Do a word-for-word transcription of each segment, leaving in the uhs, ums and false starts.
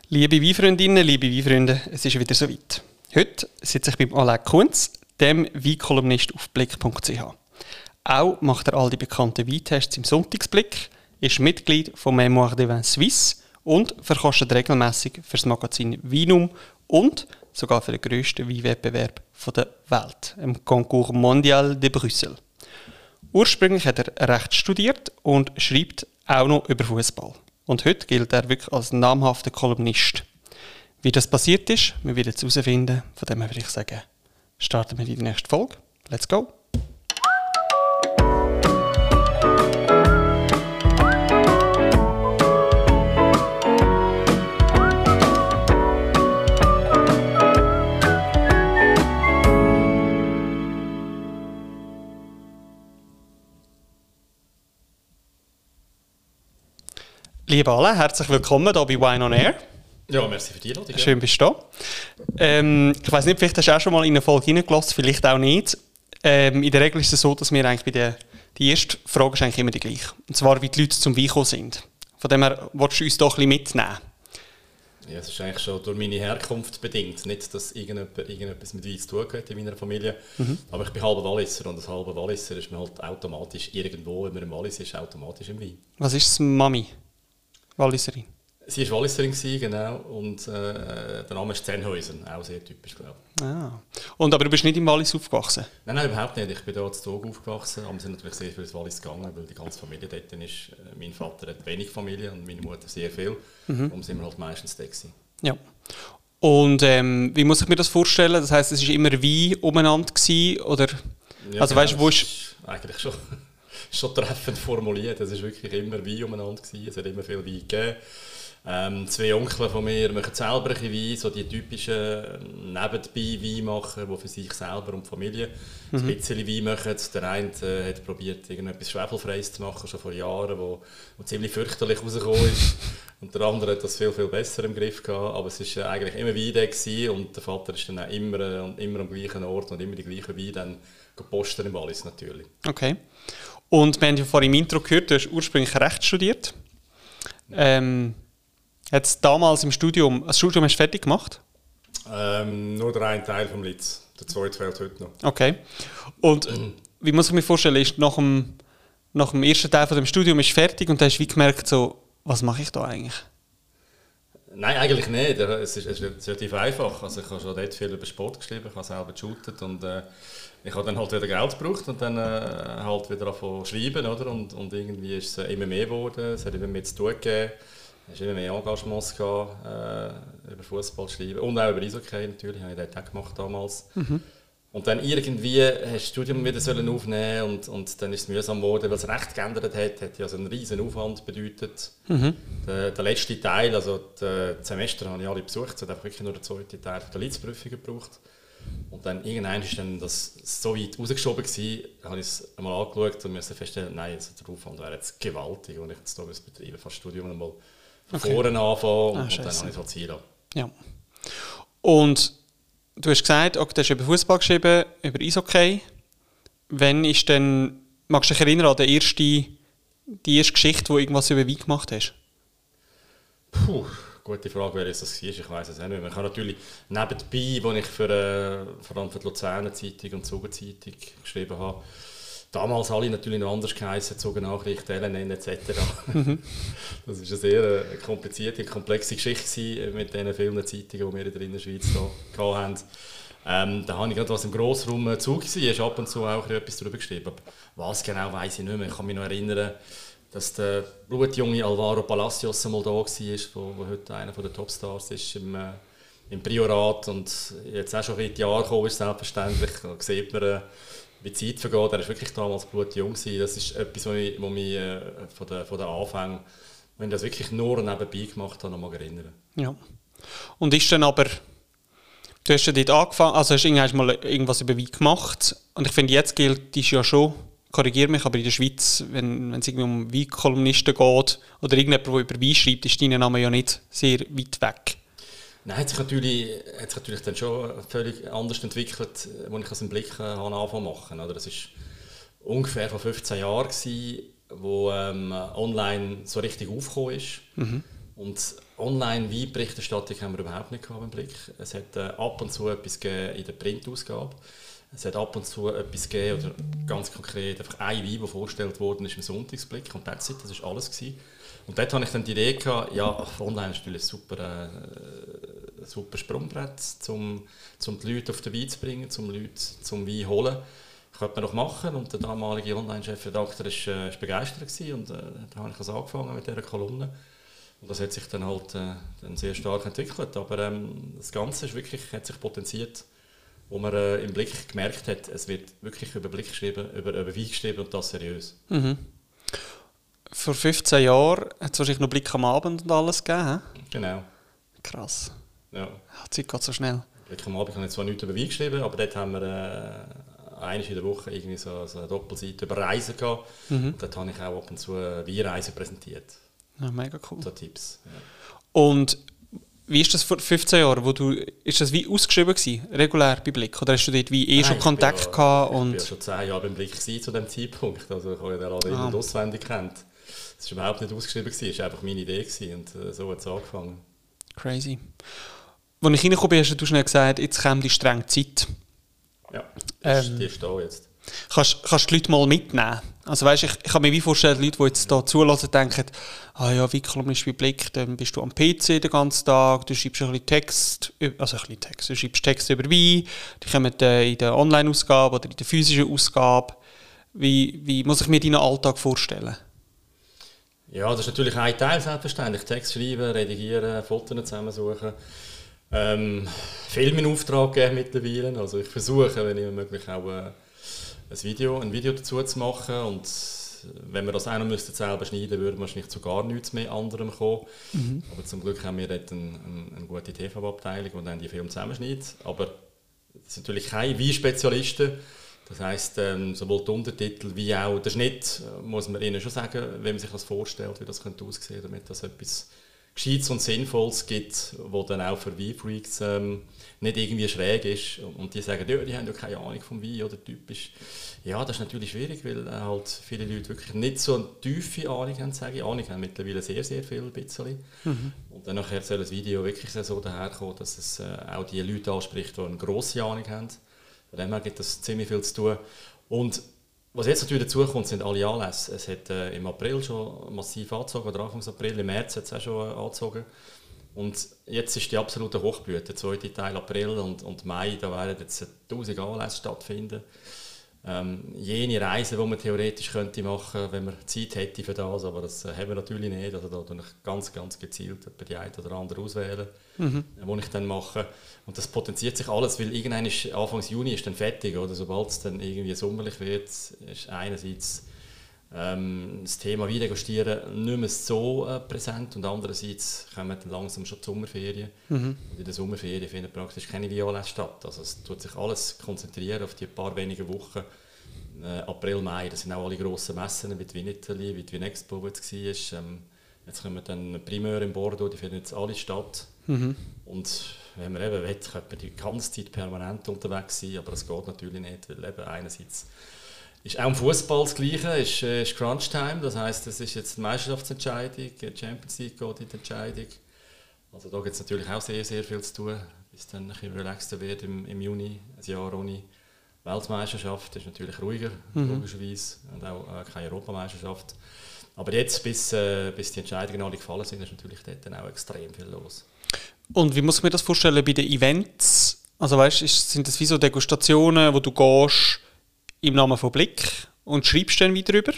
Liebe Weinfreundinnen, liebe Weinfreunde, es ist wieder soweit. Heute sitze ich beim Alain Kunz, dem Weinkolumnist auf blick punkt c h. Auch macht er all die bekannten Weintests im Sonntagsblick, ist Mitglied von Mémoire des Vins Suisse und verkostet regelmäßig für das Magazin Vinum und sogar für den grössten Weinwettbewerb der Welt, im Concours Mondial de Brüssel. Ursprünglich hat er Recht studiert und schreibt auch noch über Fußball. Und heute gilt er wirklich als namhafter Kolumnist. Wie das passiert ist, wir werden es herausfinden. Von dem her würde ich sagen, starten wir in die nächste Folge. Let's go! Lieber alle, herzlich willkommen hier bei Wine on Air. Ja, merci für die Einladung. Schön, bist du da. Ähm, ich weiss nicht, vielleicht hast du auch schon mal in eine Folge reingelassen, vielleicht auch nicht. Ähm, in der Regel ist es so, dass wir eigentlich bei der die erste Frage ist eigentlich immer die gleiche. Und zwar, wie die Leute zum Wein gekommen sind. Von dem her, willst du uns doch ein bisschen mitnehmen? Ja, es ist eigentlich schon durch meine Herkunft bedingt. Nicht, dass irgendetwas, irgendetwas mit Wein zu tun hat in meiner Familie. Mhm. Aber ich bin halber Walliser und als halber Walliser ist man halt automatisch irgendwo, wenn man im Wallis ist, automatisch im Wein. Was ist das, Mami? Walliserin? Sie war Walliserin, genau. Und äh, der Name ist Zenhäusen, auch sehr typisch, glaube ich. Ah. Und, aber du bist nicht im Wallis aufgewachsen? Nein, nein, überhaupt nicht. Ich bin hier in Zug aufgewachsen, aber wir sind natürlich sehr viel ins Wallis gegangen, weil die ganze Familie dort ist. Mein Vater hat wenig Familie und meine Mutter sehr viel. Mhm. Darum sind wir halt meistens da gewesen. Ja. Und ähm, wie muss ich mir das vorstellen? Das heisst, es war immer Wein umeinander gewesen, oder? Ja, also genau, weißt du, wo ist... ist eigentlich schon... schon treffend formuliert. Es war wirklich immer Wein umeinander gewesen. Es hat immer viel Wein gegeben. Ähm, zwei Onkel von mir machen selber ein bisschen Wein, so die typischen Nebenbei-Wein machen, die für sich selber und die Familie mhm. ein bisschen Wein machen. Der eine äh, hat probiert, irgendetwas Schwefelfreies zu machen, schon vor Jahren, wo, wo ziemlich fürchterlich rausgekommen ist. Und der andere hat das viel, viel besser im Griff gehabt. Aber es war äh, eigentlich immer Wein da gewesen und der Vater ist dann auch immer, äh, immer am gleichen Ort und immer die gleichen Wein dann gepostet im Wallis natürlich. Okay. Und wir haben ja vorhin im Intro gehört, du hast ursprünglich Recht studiert. Ähm, jetzt damals im Studium, das Studium hast du fertig gemacht? Ähm, nur der eine Teil vom Litz, der zweite fehlt heute noch. Okay. Und mhm. wie muss ich mir vorstellen, ist nach dem, nach dem ersten Teil von dem Studium ist fertig und dann hast du wie gemerkt, so, was mache ich da eigentlich? Nein, eigentlich nicht. Es ist, es ist relativ einfach. Also ich habe schon dort viel über Sport geschrieben, ich habe selber geshootet und äh, ich habe dann halt wieder Geld gebraucht und dann äh, halt wieder angefangen zu schreiben, oder? Und, und irgendwie ist es immer mehr geworden, es hat immer mehr zu tun gegeben, es hat immer mehr Engagements gehabt, äh, über Fußball zu schreiben und auch über Eishockey natürlich, habe ich dort auch gemacht damals. Mhm. Und dann irgendwie hast du das Studium wieder aufnehmen und, und dann ist es mühsam geworden, weil es Recht geändert hat, hat ja so einen riesen Aufwand bedeutet. Mhm. Der, der letzte Teil, also die Semester habe ich alle besucht, es hat einfach wirklich nur der zweite Teil der Litzprüfung gebraucht. Und dann irgendwann ist dann das so weit rausgeschoben gewesen, habe ich es einmal angeschaut und musste feststellen, nein, also der Aufwand wäre jetzt gewaltig und ich jetzt da betreiben, fast das Studium einmal von okay. vorne anfangen und, ah, und dann habe ich es halt ziehen lassen. Ja. Und du hast gesagt, okay, du hast über Fußball geschrieben, über Eishockey. Wann ist denn, magst du dich erinnern an die erste, die erste Geschichte, wo du irgendwas über Wein gemacht hast? Puh. Gute Frage, wer es das war, ich weiss es auch nicht mehr. Ich habe natürlich nebenbei, als ich für, äh, vor allem für die Luzerner Zeitung und die Zuger Zeitung geschrieben habe, damals alle natürlich noch anders geheißen, Zugernachrichten, L N N et cetera. Mhm. Das war eine sehr äh, komplizierte, komplexe Geschichte mit den vielen Zeitungen, die wir in der Innerschweiz da hatten. Ähm, da habe ich gerade was im Grossraum Zug gewesen, ist ab und zu auch etwas darüber geschrieben. Aber was genau weiss ich nicht mehr. Ich kann mich noch erinnern, dass der blutjunge Alvaro Palacios einmal da war, der heute einer der Topstars ist im, äh, im Priorat und jetzt auch schon ein Jahre gekommen ist, selbstverständlich. Da sieht man, äh, wie die Zeit vergeht. Er war wirklich damals blutjung. Das ist etwas, was mich, was mich äh, von den von der Anfängen, wenn ich das wirklich nur nebenbei gemacht habe, noch mal erinnern. Ja. Und ist dann aber, du hast ja dort angefangen, also hast du mal irgendwas über Wein gemacht und ich finde, jetzt gilt das ja schon, korrigiere mich, aber in der Schweiz, wenn, wenn es irgendwie um Weinkolumnisten geht oder irgendjemand, der über Wein schreibt, ist dein Name ja nicht sehr weit weg. Nein, hat sich natürlich, hat sich natürlich dann schon völlig anders entwickelt, als ich das im Blick äh, angefangen zu machen. Oder? Das war ungefähr vor fünfzehn Jahren, gewesen, wo ähm, online so richtig aufgekommen ist. Mhm. Und Online-Wein-Berichterstattung haben wir überhaupt nicht gehabt im Blick. Es hat äh, ab und zu etwas gegeben in der Printausgabe. Es hat ab und zu etwas gegeben, oder ganz konkret einfach ein Wein, der vorgestellt worden ist im Sonntagsblick. Und that's it, das war alles gewesen. Und dort hatte ich dann die Idee gehabt, ja, online ist natürlich ein super, äh, super Sprungbrett, um zum die Leute auf den Wein zu bringen, um Leute zum Wein zu holen. Das könnte man doch machen. Und der damalige Online-Chefredakteur war äh, begeistert gewesen. Und äh, da habe ich also angefangen mit dieser Kolumne. Und das hat sich dann halt äh, dann sehr stark entwickelt. Aber ähm, das Ganze ist wirklich, hat sich potenziert, wo man äh, im Blick gemerkt hat, es wird wirklich über Blick geschrieben, über, über Wein geschrieben und das seriös. Mhm. Vor fünfzehn Jahren hat es wahrscheinlich noch Blick am Abend und alles gegeben. He? Genau. Krass. Ja. Die Zeit geht so schnell. Blick am Abend habe ich zwar nichts über Wein geschrieben, aber dort haben wir äh, einmal in der Woche irgendwie so, so eine Doppelseite über Reisen gehabt. Mhm. Und dort habe ich auch ab und zu Weinreisen präsentiert. Ja, mega cool. So Tipps. Ja. Und wie ist das vor fünfzehn Jahren? Wo du, ist das wie ausgeschrieben gewesen, regulär bei Blick? Oder hast du dort wie eh Nein, schon Kontakt ja, gehabt? Ich war ja schon zehn Jahre beim Blick zu dem Zeitpunkt. Also ich habe ja den Laden ah. auswendig kennt. Es war überhaupt nicht ausgeschrieben, es war einfach meine Idee und äh, so hat es angefangen. Crazy. Als ich reingekommen bin, hast du schnell gesagt, jetzt kommt die strenge Zeit. Ja, ähm, die ist da jetzt. Kannst, kannst du die Leute mal mitnehmen? Also weißt, ich, ich kann mir wie vorstellen, die Leute, die jetzt hier zulassen, denken, ah ja, wie kolumnist bei Blick, dann bist du am P C den ganzen Tag, du schreibst ein bisschen Text, also ein bisschen Text, du schreibst Text über Wein, die kommen in der Online-Ausgabe oder in der physischen Ausgabe. Wie, wie muss ich mir deinen Alltag vorstellen? Ja, das ist natürlich ein Teil, selbstverständlich. Text schreiben, redigieren, Fotos zusammensuchen. Ähm, Film in Auftrag geben mittlerweile. Also ich versuche, wenn immer möglich, auch äh, ein, Video, ein Video dazu zu machen. Und wenn wir das auch noch müssten selber schneiden, würde man wahrscheinlich zu gar nichts mehr anderem kommen. Mhm. Aber zum Glück haben wir dort eine, eine, eine gute T V-Abteilung, die dann die Filme zusammenschneidet. Aber das sind natürlich keine Wein-Spezialisten. Das heisst, ähm, sowohl die Untertitel wie auch der Schnitt, äh, muss man ihnen schon sagen, wenn man sich das vorstellt, wie das könnte aussehen, damit das etwas Gescheites und Sinnvolles gibt, wo dann auch für Weinfreaks ähm, nicht irgendwie schräg ist. Und die sagen, ja, die haben ja keine Ahnung vom Wein oder typisch. Ja, das ist natürlich schwierig, weil äh, halt viele Leute wirklich nicht so eine tiefe Ahnung haben, sage ich. Ahnung haben mittlerweile sehr, sehr viel, ein bisschen. Mhm. Und dann nachher soll das Video wirklich so daherkommen, dass es äh, auch die Leute anspricht, die eine grosse Ahnung haben. Von dem her gibt es ziemlich viel zu tun. Und was jetzt natürlich dazu kommt, sind alle Anlässe. Es hat äh, im April schon massiv angezogen, oder Anfang April, im März hat es auch schon äh, angezogen. Und jetzt ist die absolute Hochblüte, der zweite Teil April und, und Mai, da werden jetzt tausend Anlässe stattfinden. Ähm, jene Reisen, die man theoretisch könnte machen, wenn man Zeit hätte für das, aber das äh, haben wir natürlich nicht. Also da tue ich ganz, ganz gezielt die eine oder andere auswählen, mhm. äh, die ich dann mache. Und das potenziert sich alles, weil irgendwann ist, Anfang Juni ist dann fertig, oder? Sobald es dann irgendwie sommerlich wird, ist einerseits ähm, das Thema Wein-Degustieren nicht mehr so äh, präsent und andererseits kommen dann langsam schon die Sommerferien. Mhm. Und in der Sommerferien findet praktisch keine Viola statt. Also es tut sich alles konzentrieren auf die paar wenigen Wochen. Äh, April, Mai, das sind auch alle grossen Messen, wie die Vinitaly, wie die Vinexpo, die jetzt war. Ähm, jetzt kommen dann Primeur in Bordeaux, die finden jetzt alle statt. Mhm. Und wenn man eben will, könnte man die ganze Zeit permanent unterwegs sein, aber das geht natürlich nicht, weil eben einerseits ist auch im Fußball das Gleiche, ist, äh, ist Crunch Time, das heisst, es ist jetzt eine Meisterschaftsentscheidung, die Champions League geht in die Entscheidung. Also da gibt es natürlich auch sehr, sehr viel zu tun, bis es dann ein bisschen relaxter wird im, im Juni, ein Jahr ohne Weltmeisterschaft, ist natürlich ruhiger, mhm. logischerweise, und auch äh, keine Europameisterschaft. Aber jetzt, bis, äh, bis die Entscheidungen alle gefallen sind, ist natürlich dort dann auch extrem viel los. Und wie muss ich mir das vorstellen bei den Events? Also weißt, ist, sind das wie so Degustationen, wo du gehst im Namen von Blick und schreibst dann wieder drüber?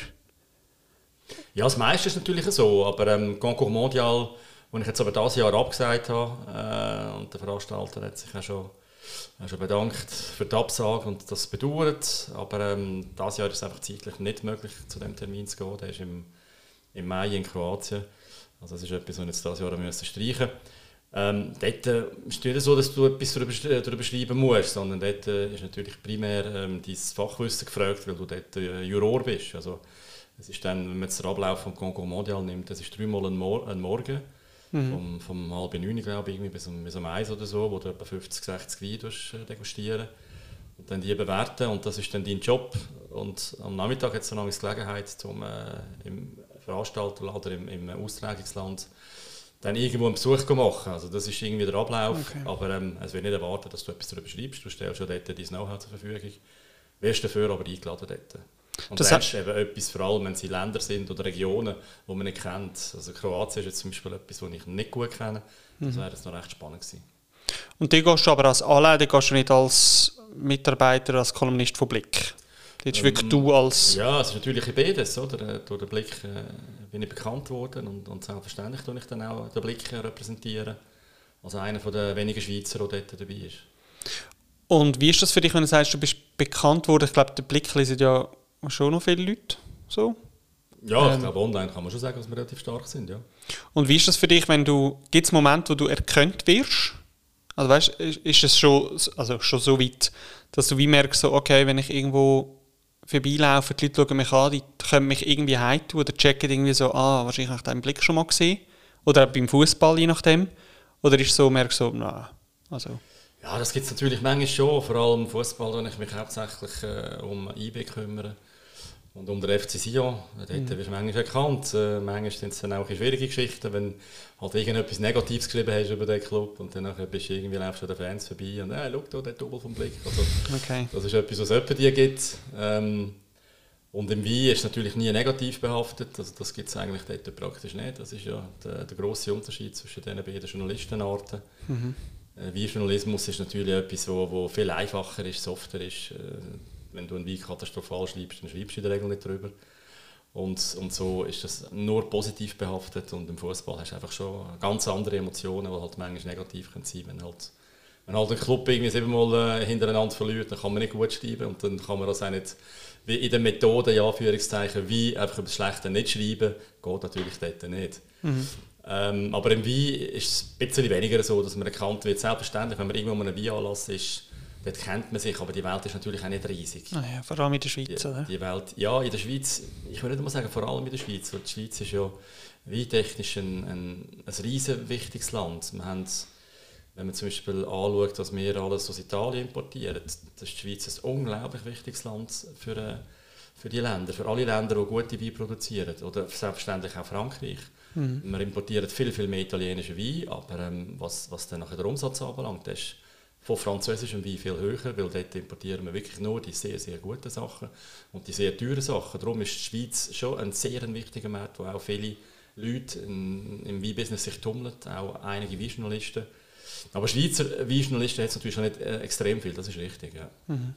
Ja, das meiste ist natürlich so, aber ähm, Concours Mondial, wo ich jetzt aber dieses Jahr abgesagt habe, äh, und der Veranstalter hat sich auch schon, auch schon bedankt für die Absage und das bedauert, aber ähm, dieses Jahr ist es einfach zeitlich nicht möglich, zu dem Termin zu gehen, der ist im, im Mai in Kroatien, also das ist etwas, was ich jetzt dieses Jahr müssen streichen musste. Ähm, dort äh, ist es nicht so, dass du etwas darüber, darüber schreiben musst, sondern dort äh, ist natürlich primär ähm, dein Fachwissen gefragt, weil du dort äh, Juror bist. Also, es ist dann, wenn man jetzt den Ablauf vom Concours Mondial nimmt, das ist dreimal ein, Mor- ein Morgen, mhm. vom, vom halb neun, glaube ich, bis um, bis um eins oder so, wo du etwa fünfzig, sechzig Weine äh, degustieren und dann die bewerten und das ist dann dein Job. Und am Nachmittag hat es dann noch die Gelegenheit, zum, äh, im Veranstalter oder im, im Austragungsland dann irgendwo einen Besuch machen. Also das ist irgendwie der Ablauf. Okay. Aber ähm, es wird nicht erwarten, dass du etwas darüber schreibst. Du stellst schon dort dein Know-how zur Verfügung. Wirst dafür aber eingeladen dort. Und das ist eben etwas, vor allem wenn es Länder sind oder Regionen, die man nicht kennt. Also Kroatien ist jetzt zum Beispiel etwas, das ich nicht gut kenne. Das wäre jetzt noch recht spannend gewesen. Und die gehst du aber als Anleiter, gehst du nicht als Mitarbeiter, als Kolumnist von Blick? Das ist ähm, wirklich du als... Ja, es ist natürlich in beides. Oder? Durch den Blick äh, bin ich bekannt worden und, und selbstverständlich tue ich dann auch den Blick repräsentieren. Also einer der wenigen Schweizer, der dort dabei ist. Und wie ist das für dich, wenn du sagst, du bist bekannt worden? Ich glaube, der Blick lesen ja schon noch viele Leute. So? Ja, ich ähm, glaube, online kann man schon sagen, dass wir relativ stark sind. Ja. Und wie ist das für dich, wenn du... Gibt es Momente, wo du erkannt wirst? Also weißt, ist es schon, also schon so weit, dass du wie merkst, so, okay, wenn ich irgendwo vorbeilaufe, die Leute schauen mich an, die können mich irgendwie heimtun oder checken irgendwie so, ah, wahrscheinlich habe ich deinen Blick schon mal gesehen. Oder auch beim Fußball, je nachdem. Oder ist es so, merkst du so, nein, also... Ja, das gibt es natürlich manchmal schon, vor allem im Fußball, wo ich mich hauptsächlich äh, um I B kümmere und um den F C Sion. Dort mhm. wirst du manchmal erkannt. Äh, manchmal sind es dann auch schwierige Geschichten, wenn halt irgendetwas Negatives geschrieben hast über den Club und dann bist du irgendwie laufst du an den Fans vorbei und äh, schau da, der Double vom Blick. Also, okay. Das ist etwas, was es etwa die gibt. Ähm, und im Wein ist es natürlich nie negativ behaftet, also das gibt es eigentlich dort praktisch nicht. Das ist ja der, der grosse Unterschied zwischen diesen beiden Journalistenarten. Mhm. Weinjournalismus ist natürlich etwas, wo, wo viel einfacher ist, softer ist. Wenn du einen Wein katastrophal schreibst, dann schreibst du in der Regel nicht drüber. Und, und so ist das nur positiv behaftet. Und im Fußball hast du einfach schon ganz andere Emotionen, die halt manchmal negativ sein können. Wenn halt, wenn halt ein Club irgendwie siebenmal äh, hintereinander verliert, dann kann man nicht gut schreiben. Und dann kann man das auch nicht, wie in der Methode, ja, Anführungszeichen, wie einfach über das Schlechte nicht schreiben, geht natürlich dort nicht. Mhm. Ähm, aber im Wein ist es ein bisschen weniger so, dass man erkannt wird. Selbstverständlich, wenn man irgendwo an einem Weinanlass ist, dort kennt man sich, aber die Welt ist natürlich auch nicht riesig. Ah ja, vor allem in der Schweiz, die, oder? Die Welt, ja, in der Schweiz, ich würde nicht mal sagen, vor allem in der Schweiz, weil die Schweiz ist ja weintechnisch ein, ein, ein riesen wichtiges Land. Wir haben, wenn man zum Beispiel anschaut, was wir alles aus Italien importieren, das ist die Schweiz ein unglaublich wichtiges Land für, für die Länder, für alle Länder, die gute Weine produzieren. Oder selbstverständlich auch Frankreich. Mhm. Wir importieren viel, viel mehr italienische Wein, aber ähm, was, was dann nachher den Umsatz anbelangt, das ist von französischem Wein viel höher, weil dort importieren wir wirklich nur die sehr, sehr guten Sachen und die sehr teuren Sachen. Darum ist die Schweiz schon ein sehr wichtiger Markt, wo auch viele Leute in, im Weinbusiness sich tummeln, auch einige Weinjournalisten. Aber Schweizer Weinjournalisten hat es natürlich auch nicht äh, extrem viel, das ist richtig. Ja. Mhm.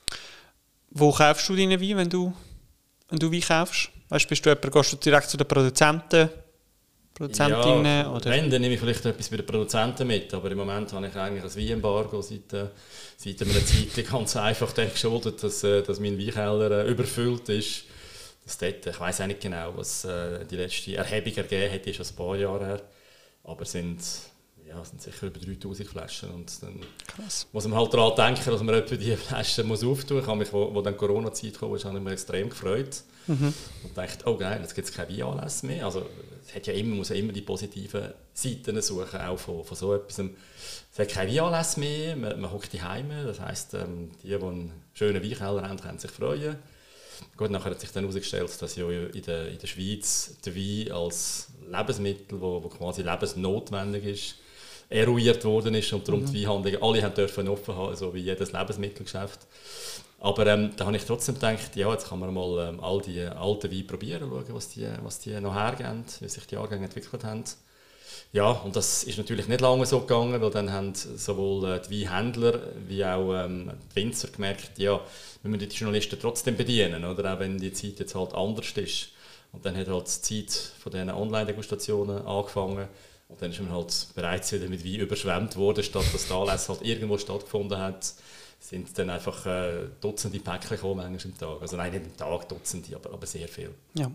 Wo kaufst du deinen Wein, wenn du, wenn du Wein kaufst? Weißt, bist du jemand, gehst du direkt zu den Produzenten? Produzentinnen? Ja, oder? Wenn, dann nehme ich vielleicht etwas bei den Produzenten mit, aber im Moment habe ich eigentlich ein Weinembargo seit, äh, seit einer Zeit ganz einfach dem geschuldet, dass, äh, dass mein Weinkeller äh, überfüllt ist. Das dort, ich weiss auch nicht genau, was äh, die letzte Erhebung ergeben hat, ist schon ein paar Jahre her, aber es sind, ja, sind sicher über dreitausend Flaschen und dann Krass. Muss man halt daran denken, dass man etwa diese Flaschen muss auftun muss. Ich habe mich, wo, wo dann Corona-Zeit kam, habe ich mich extrem gefreut. Mhm. Und dachte, oh geil, jetzt gibt es keine Weinanlässe mehr. Also, es hat ja immer, muss ja immer die positiven Seiten suchen, auch von, von so etwas. Es hat keine Weinanlässe mehr, man, man hockt daheim. Das heisst, ähm, die, die einen schönen Weinkeller haben, können sich freuen. Gut, nachher hat sich dann herausgestellt, dass ja in der, in der Schweiz der Wein als Lebensmittel, wo, wo quasi lebensnotwendig ist, eruiert worden ist und darum mhm. die Weinhandlungen, alle haben dürfen offen haben, so wie jedes Lebensmittelgeschäft. Aber ähm, da habe ich trotzdem gedacht, ja, jetzt kann man mal ähm, all die alten Weine probieren, schauen, was die, was die noch hergeben, wie sich die Jahrgänge entwickelt haben. Ja, und das ist natürlich nicht lange so gegangen, weil dann haben sowohl äh, die Weinhändler wie auch ähm, die Winzer gemerkt, ja, wir müssen die Journalisten trotzdem bedienen, oder? Auch wenn die Zeit jetzt halt anders ist. Und dann hat halt die Zeit von diesen Online-Degustationen angefangen. Und dann ist man halt bereits wieder mit Wein überschwemmt worden, statt dass der Anlass halt irgendwo stattgefunden hat, sind dann einfach äh, Dutzende Päckchen gekommen, manchmal am Tag. Also nein, nicht am Tag, Dutzende, aber, aber sehr viel. Ja.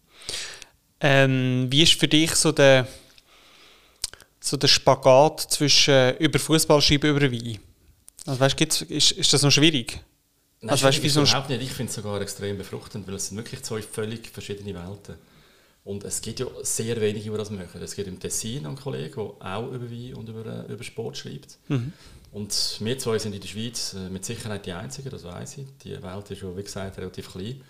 Ähm, wie ist für dich so der, so der Spagat zwischen über Fußball schreiben über Wein? Also weißt, gibt's, ist, ist das noch schwierig? Nein, also, weißt, wie so überhaupt nicht. Ich finde es sogar extrem befruchtend, weil es sind wirklich zwei völlig verschiedene Welten. Und es gibt ja sehr wenige, die das machen. Es gibt im Tessin einen Kollegen, der auch über Wein und über, über Sport schreibt. Mhm. Und wir zwei sind in der Schweiz mit Sicherheit die Einzigen, das weiss ich. Die Welt ist ja, wie gesagt, relativ klein.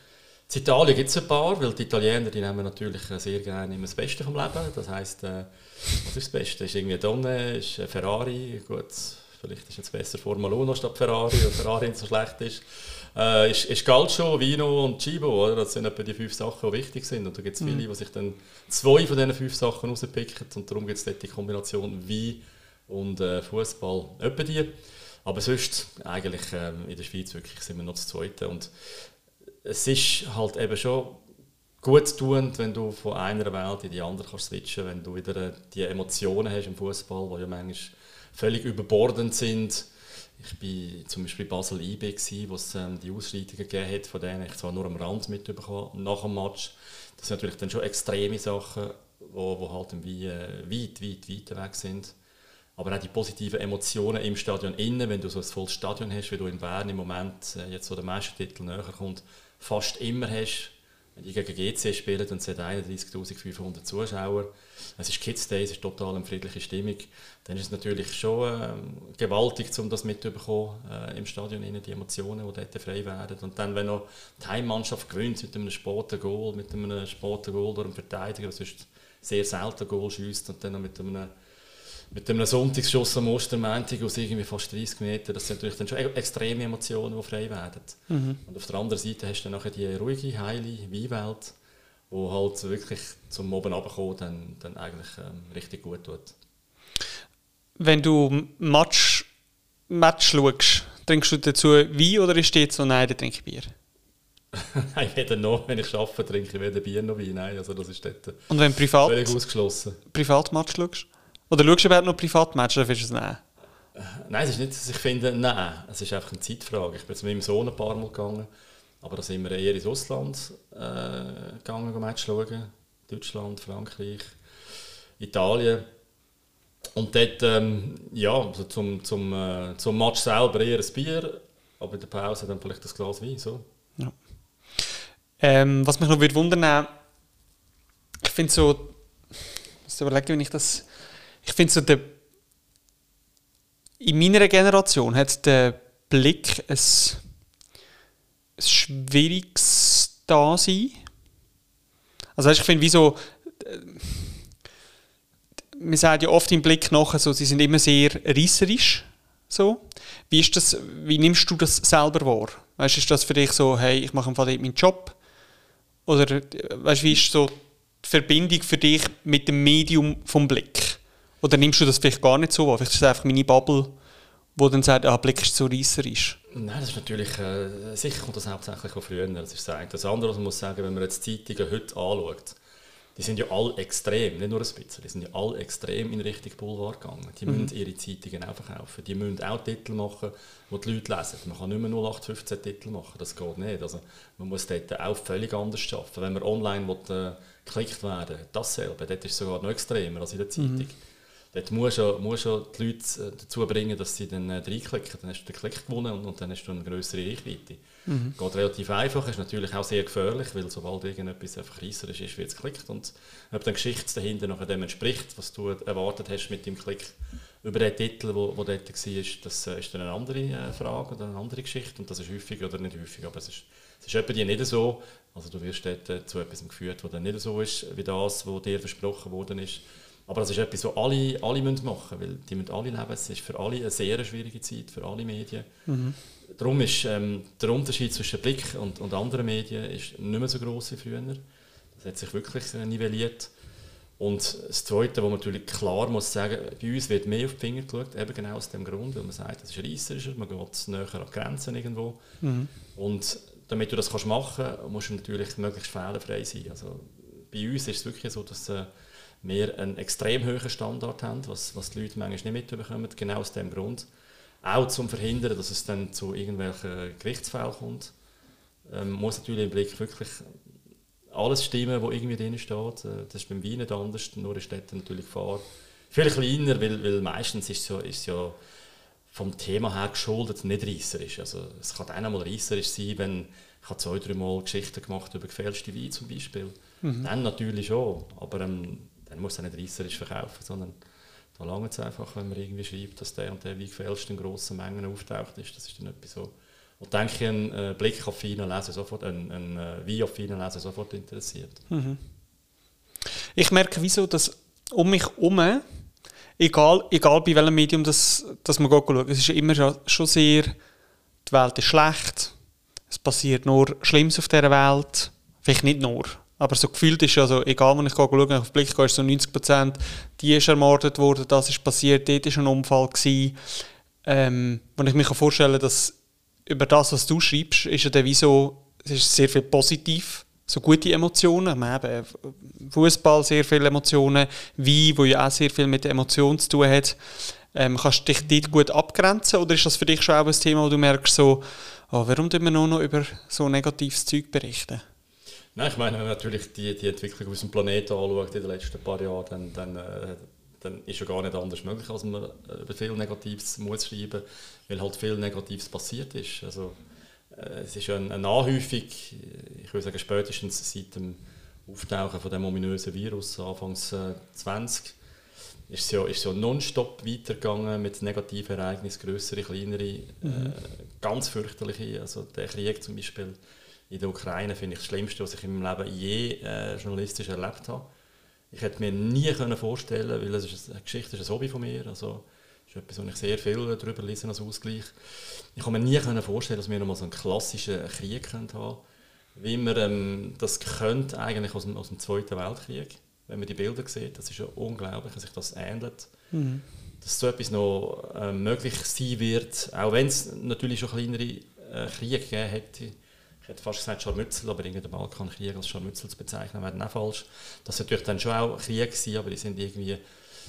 In Italien gibt es ein paar, weil die Italiener die nehmen natürlich sehr gerne immer das Beste vom Leben. Das heisst, äh, was ist das Beste? Ist irgendwie Donne, ist Ferrari, gut, vielleicht ist jetzt besser Formel eins statt Ferrari, weil Ferrari nicht so schlecht ist. Äh, ist, ist Calcio, Vino und Cibo, oder? Das sind etwa die fünf Sachen, die wichtig sind. Und da gibt es viele, mhm. die sich dann zwei von diesen fünf Sachen rauspicken. Und darum gibt es dort die Kombination Wein und äh, Fußball. Etwa die. Aber sonst, eigentlich ähm, in der Schweiz wirklich sind wir noch das Zweite. Und es ist halt eben schon gut tuend, wenn du von einer Welt in die andere kannst switchen, wenn du wieder die Emotionen hast im Fußball, die ja manchmal völlig überbordend sind. Ich war zum Beispiel bei Basel I B, wo es ähm, die Ausschreitungen gegeben hat, von denen ich zwar nur am Rand mitbekommen nach dem Match. Das sind natürlich dann schon extreme Sachen, wo, wo halt wie, äh, weit, weit, weit weg sind. Aber auch die positiven Emotionen im Stadion innen, wenn du so ein volles Stadion hast, wie du in Bern im Moment, äh, jetzt so der Meistertitel näher kommt, fast immer hast, wenn die gegen G C spielen und es hat einunddreißigtausendfünfhundert Zuschauer, es ist Kids Day, es ist total eine friedliche Stimmung, dann ist es natürlich schon äh, gewaltig, um das mitzubekommen äh, im Stadion, innen, die Emotionen, die dort frei werden. Und dann, wenn noch die Heimmannschaft gewinnt mit einem späten Goal, mit einem späten Goal durch einen Verteidiger, das ist sehr selten ein Goal schießt und dann noch mit einem Mit einem Sonntagsschuss am Ostermontag aus irgendwie fast dreißig Metern, das sind natürlich dann schon extreme Emotionen, die frei werden. Mhm. Und auf der anderen Seite hast du dann nachher die ruhige, heile Weinwelt, die halt wirklich zum oben runterkommen dann, dann eigentlich ähm, richtig gut tut. Wenn du Match, Match schaust, trinkst du dazu Wein oder ist dir so, nein, dann trinke ich Bier? Nein, weder noch. Wenn ich arbeite, trinke ich weder Bier noch Wein. Nein, also das ist dort Und wenn privat, völlig ausgeschlossen. Privatmatch schaust? Oder schaust du überhaupt noch Privatmatch, oder findest du es nein? Nein, es ist nicht, dass ich finde, nein. Es ist einfach eine Zeitfrage. Ich bin zu meinem Sohn ein paar Mal gegangen, aber da sind wir eher ins Ausland äh, gegangen, um Match zu schauen. Deutschland, Frankreich, Italien. Und dort, ähm, ja, also zum, zum, äh, zum Match selber eher ein Bier, aber in der Pause dann vielleicht ein Glas Wein. So. Ja. Ähm, was mich noch wundern würde, ich finde so, ich muss überlegen, wenn ich das... Ich finde so, der, in meiner Generation hat der Blick ein, ein schwieriges Dasein. Also ich finde, wie so, man sagt ja oft im Blick nachher, so, sie sind immer sehr reisserisch. So. Wie, ist das, wie nimmst du das selber wahr? Weißt, ist das für dich so, hey, ich mache einfach meinen Job? Oder weißt, wie ist so die Verbindung für dich mit dem Medium vom Blick? Oder nimmst du das vielleicht gar nicht so wahr? Vielleicht ist es einfach meine Bubble, die dann sagt, ah, Blick ist so reisserisch. Nein, das ist natürlich, äh, sicher kommt das hauptsächlich von früher. Das ist das eine. Das andere, was man muss sagen, wenn man jetzt Zeitungen heute anschaut, die sind ja alle extrem, nicht nur ein bisschen, die sind ja alle extrem in Richtung Boulevard gegangen. Die mhm. müssen ihre Zeitungen auch verkaufen. Die müssen auch Titel machen, die die Leute lesen. Man kann nicht mehr null acht fünfzehn Titel machen, das geht nicht. Also, man muss dort auch völlig anders arbeiten. Wenn man online will, äh, geklickt werden, dasselbe, dort ist es sogar noch extremer als in der Zeitung. Mhm. Dort musst du musst die Leute dazu bringen, dass sie dann äh, reinklicken. Dann hast du den Klick gewonnen und, und dann hast du eine größere Reichweite. Mhm. Geht relativ einfach, ist natürlich auch sehr gefährlich, weil sobald irgendetwas einfach reisserisch ist, wird es geklickt. Und ob dann die Geschichte dahinter nachher dem entspricht, was du erwartet hast mit dem Klick über den Titel, wo, wo dort war, das äh, ist dann eine andere äh, Frage oder eine andere Geschichte. Und das ist häufig oder nicht häufig, aber es ist, es ist etwa die nicht so. Also du wirst dort äh, zu etwas geführt, was dann nicht so ist, wie das, was dir versprochen worden ist. Aber das ist etwas, was alle, alle machen müssen, weil die müssen alle leben. Es ist für alle eine sehr schwierige Zeit, für alle Medien. Mhm. Darum ist ähm, der Unterschied zwischen Blick und, und anderen Medien ist nicht mehr so gross wie früher. Das hat sich wirklich äh, nivelliert. Und das Zweite, was man natürlich klar muss sagen, bei uns wird mehr auf die Finger geschaut, eben genau aus dem Grund, weil man sagt, das ist reisserischer, man geht näher an die Grenzen irgendwo. Mhm. Und damit du das kannst machen kannst, musst du natürlich möglichst fehlerfrei sein. Also bei uns ist es wirklich so, dass äh, wir einen extrem hohen Standard haben, was, was die Leute manchmal nicht mitbekommen, genau aus dem Grund. Auch zum Verhindern, dass es dann zu irgendwelchen Gerichtsfällen kommt, ähm, muss natürlich im Blick wirklich alles stimmen, was irgendwie drin steht. Das ist beim Wein nicht anders, nur ist dort natürlich Gefahr viel kleiner, weil, weil meistens ist es ja, ist ja vom Thema her geschuldet nicht reisserisch. Also es kann dann einmal reisserisch sein, wenn ich habe zwei, drei Mal Geschichten gemacht über gefälschte Wein zum Beispiel. Mhm. Dann natürlich schon, aber ähm, dann muss er nicht reisserisch verkaufen, sondern da langt es einfach, wenn man irgendwie schreibt, dass der und der Wein gefälscht in grossen Mengen auftaucht ist. Das ist dann etwas, so, Und denke, ein äh, Blick auf ihn Leser sofort, ein, ein äh, Wein auf ihn Leser sofort interessiert. Mhm. Ich merke, wieso, dass um mich herum, egal, egal bei welchem Medium das, das man schaut, es ist immer schon sehr, die Welt ist schlecht, es passiert nur Schlimmes auf dieser Welt, vielleicht nicht nur, aber so gefühlt ist ja so, egal wo ich schaue, wenn ich auf den Blick gehe, ist so neunzig Prozent, die ist ermordet worden, das ist passiert, dort war ein Unfall gewesen. Ähm, wenn ich mir vorstellen kann, dass über das, was du schreibst, ist ja dann wie so, es ist sehr viel positiv, so gute Emotionen. Ich meine, Fußball, sehr viele Emotionen, Wein, wo ja auch sehr viel mit Emotionen zu tun hat. Ähm, kannst du dich dort gut abgrenzen oder ist das für dich schon auch ein Thema, wo du merkst, so, oh, warum tun wir nur noch über so negatives Zeug berichten? Nein, ich meine, wenn man natürlich die, die Entwicklung auf unserem Planeten anschaut in den letzten paar Jahren, dann, dann, äh, dann ist ja gar nicht anders möglich, als man über viel Negatives muss schreiben, weil halt viel Negatives passiert ist. Also, äh, es ist ja eine, eine Anhäufung, ich würde sagen spätestens seit dem Auftauchen von dem ominösen Virus Anfangs äh, zwanzig, ist es ja, ist ja nonstop weitergegangen mit negativen Ereignissen, grössere, kleinere, mhm. äh, ganz fürchterliche. Also der Krieg zum Beispiel in der Ukraine finde ich das Schlimmste, was ich in meinem Leben je äh, journalistisch erlebt habe. Ich hätte mir nie können vorstellen, weil es ist eine Geschichte ist ein Hobby von mir, also das ist etwas, wo ich sehr viel darüber lese als Ausgleich. Ich habe mir nie können vorstellen, dass wir noch mal so einen klassischen Krieg haben können, wie man ähm, das könnte eigentlich aus dem, aus dem Zweiten Weltkrieg, wenn man die Bilder sieht. Das ist ja unglaublich, dass sich das ändert. Mhm. Dass so etwas noch äh, möglich sein wird, auch wenn es natürlich schon kleinere äh, Kriege gegeben hätte. Ich hätte fast gesagt Scharmützel, aber irgendwie den Balkankrieg als Scharmützel zu bezeichnen, wäre dann auch falsch. Das war natürlich dann schon auch Kriege gewesen, aber die sind irgendwie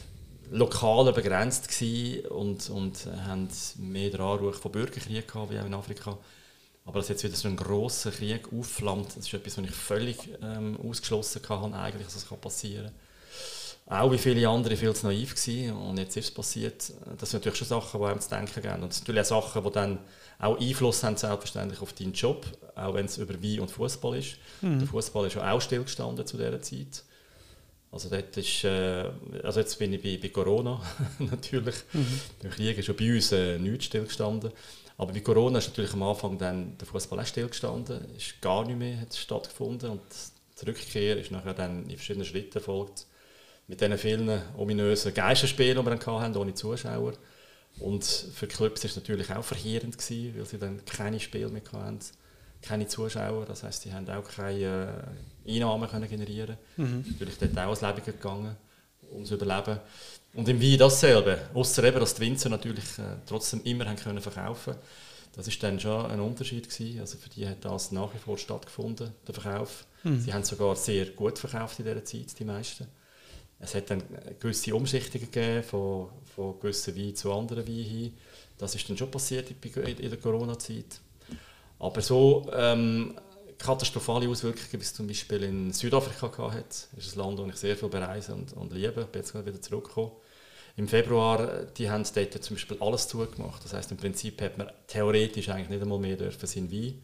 lokal begrenzt gewesen und, und haben mehr den Anruf von Bürgerkrieg gehabt, wie auch in Afrika. Aber dass jetzt wieder so ein grosser Krieg aufflammt, das ist etwas, was ich völlig ähm, ausgeschlossen habe, eigentlich, dass das passieren kann. Auch wie viele andere viel zu naiv gewesen und jetzt ist es passiert. Das sind natürlich schon Sachen, die einem zu denken geben. Und das sind natürlich auch Sachen, die dann auch Einfluss haben selbstverständlich auf deinen Job, auch wenn es über Wein und Fußball ist. Mhm. Der Fußball ist ja auch stillgestanden zu dieser Zeit. Also, dort ist, äh, also jetzt bin ich bei, bei Corona natürlich. Mhm. Beim Krieg ist ja bei uns äh, nichts stillgestanden. Aber bei Corona ist natürlich am Anfang dann der Fußball auch stillgestanden. Ist gar nicht mehr hat stattgefunden. Und die Rückkehr ist nachher dann in verschiedenen Schritten erfolgt. Mit diesen vielen ominösen Geisterspielen, die wir dann hatten, ohne Zuschauer. Und für die Clubs war es natürlich auch verheerend gewesen, weil sie dann keine Spiele mehr hatten, keine Zuschauer. Das heisst, sie haben auch keine äh, Einnahmen können generieren. Mhm. Natürlich dort auch als Leben gegangen, um zu überleben. Und im Wein dasselbe. Ausser eben, dass die Winzer natürlich äh, trotzdem immer haben können verkaufen. Das war dann schon ein Unterschied gewesen. Also für die hat das nach wie vor stattgefunden, der Verkauf. Mhm. Sie haben sogar sehr gut verkauft in dieser Zeit, die meisten. Es hat dann gewisse Umschichtungen gegeben, von, von gewissen Weinen zu anderen Weinen hin. Das ist dann schon passiert in der Corona-Zeit. Aber so ähm, katastrophale Auswirkungen, wie es zum Beispiel in Südafrika hatte, ist ein Land, das ich sehr viel bereise und, und liebe. Ich bin jetzt gerade wieder zurückgekommen. Im Februar, die haben dort zum Beispiel alles zugemacht. Das heisst, im Prinzip hat man theoretisch eigentlich nicht einmal mehr dürfen seinen Wein.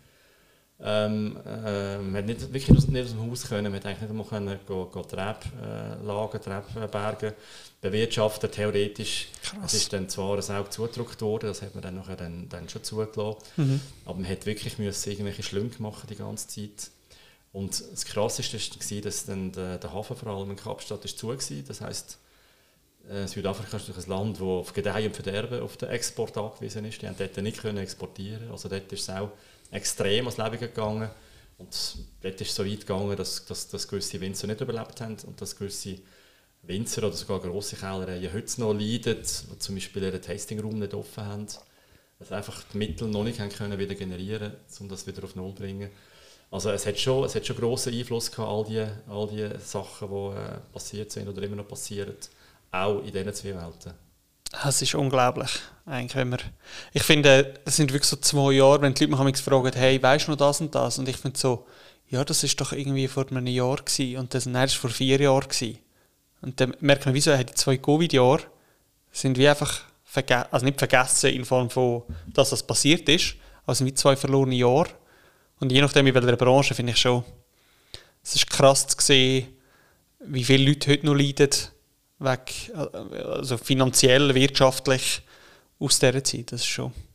Ähm, äh, man hat nicht, wirklich nicht aus dem Haus können, man hat eigentlich nicht einmal können, go, go Trepplagen, Treppberge bewirtschaften, theoretisch. Krass. Es ist dann zwar ein Auge zugedrückt worden, das hat man dann, nachher dann, dann schon zugelassen, mhm. aber man hat wirklich müssen irgendwelche Schlünge machen die ganze Zeit. Und das Krasseste war, dass dann der, der Hafen vor allem in Kapstadt ist zu war. Das heisst, äh, Südafrika ist ein Land, das auf Gedeihen und Verderben auf den Export angewiesen ist. Die haben dort nicht können exportieren, also dort ist es auch extrem ans Leben gegangen. Und dort ist es so weit gegangen, dass, dass, dass gewisse Winzer nicht überlebt haben und dass gewisse Winzer oder sogar grosse Kellereien heute noch leiden, die zum Beispiel ihren Tastingraum nicht offen haben, also einfach die Mittel noch nicht haben können wieder generieren, um das wieder auf Null zu bringen. Also es hat schon, es hat schon grossen Einfluss gehabt, all die, all die Sachen, die äh, passiert sind oder immer noch passieren, auch in diesen zwei Welten. Es ist unglaublich. Eigentlich, wenn wir, ich finde, es sind wirklich so zwei Jahre, wenn die Leute mich fragen, hey, weisst du noch das und das? Und ich finde so, ja, das war doch irgendwie vor einem Jahr gewesen, und das war vor vier Jahren gewesen. Und dann merkt man, wieso die zwei Covid-Jahre sind wie einfach verge- also nicht vergessen in Form von, dass das passiert ist, aber sind wie zwei verlorene Jahre. Und je nachdem, in welcher Branche, finde ich schon, es ist krass zu sehen, wie viele Leute heute noch leiden, weg, also finanziell, wirtschaftlich, aus dieser Zeit. Das ist schon.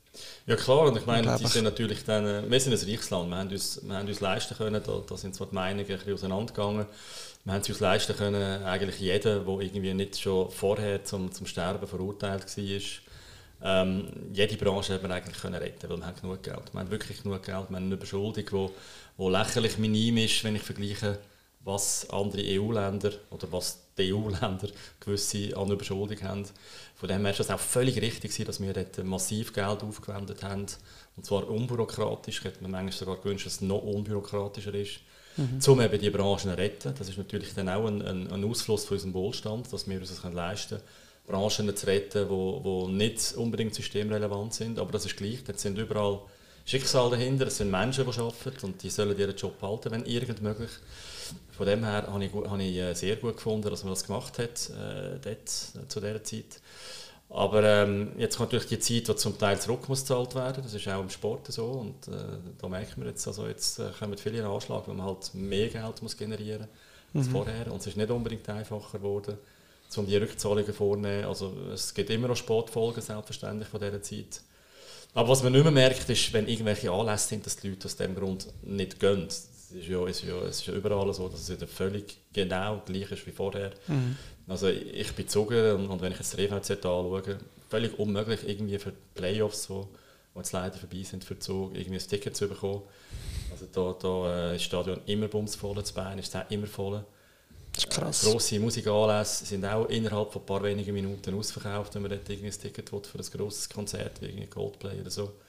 Ja klar, und ich meine, die sind natürlich dann, wir sind ein reiches Land, wir haben uns, wir haben uns leisten können, da, da sind zwar die Meinungen ein bisschen auseinandergegangen, wir haben es uns leisten können, eigentlich jeder, der irgendwie nicht schon vorher zum, zum Sterben verurteilt war, ähm, jede Branche hat man eigentlich können retten, weil wir haben genug Geld. Wir haben wirklich genug Geld, wir haben eine Überschuldung, die, die lächerlich minim ist, wenn ich vergleiche, was andere E U-Länder oder was die E U-Länder gewisse an Überschuldung haben. Von dem her ist es auch völlig richtig, dass wir dort massiv Geld aufgewendet haben. Und zwar unbürokratisch. Ich hätte mir manchmal sogar gewünscht, dass es noch unbürokratischer ist, mhm. um eben die Branchen zu retten. Das ist natürlich dann auch ein, ein, ein Ausfluss von unserem Wohlstand, dass wir uns das leisten können, Branchen zu retten, die nicht unbedingt systemrelevant sind. Aber das ist gleich. Dort sind überall Schicksale dahinter. Es sind Menschen, die arbeiten und die sollen ihren Job behalten, wenn irgend möglich. Von dem her habe ich, habe ich sehr gut gefunden, dass man das gemacht hat äh, dort, äh, zu dieser Zeit. Aber ähm, jetzt kommt natürlich die Zeit, wo zum Teil zurück muss gezahlt werden. Das ist auch im Sport so. Und äh, da merken wir jetzt, also jetzt äh, kommen viele in Anschlag, weil man halt mehr Geld muss generieren muss als mhm. vorher. Und es ist nicht unbedingt einfacher geworden, um die Rückzahlungen vorzunehmen. Also es gibt immer noch Sportfolgen, selbstverständlich, von dieser Zeit. Aber was man nicht mehr merkt, ist, wenn irgendwelche Anlässe sind, dass die Leute aus diesem Grund nicht gehen. Es ist ja, ist ja, es ist ja überall so, dass es wieder völlig genau gleich ist wie vorher. Mhm. Also ich bin gezogen und, und wenn ich jetzt den E V Z anschaue, völlig unmöglich irgendwie für die Playoffs, wo, wo jetzt leider vorbei sind, für Zug irgendwie ein Ticket zu bekommen. Also da, da äh, ist das Stadion immer bumsvoll, das Bein ist auch immer voll. Das ist krass. Äh, grosse Musikanlässe sind auch innerhalb von ein paar wenigen Minuten ausverkauft, wenn man dort irgendwie ein Ticket will für ein grosses Konzert, wie irgendwie Coldplay oder so.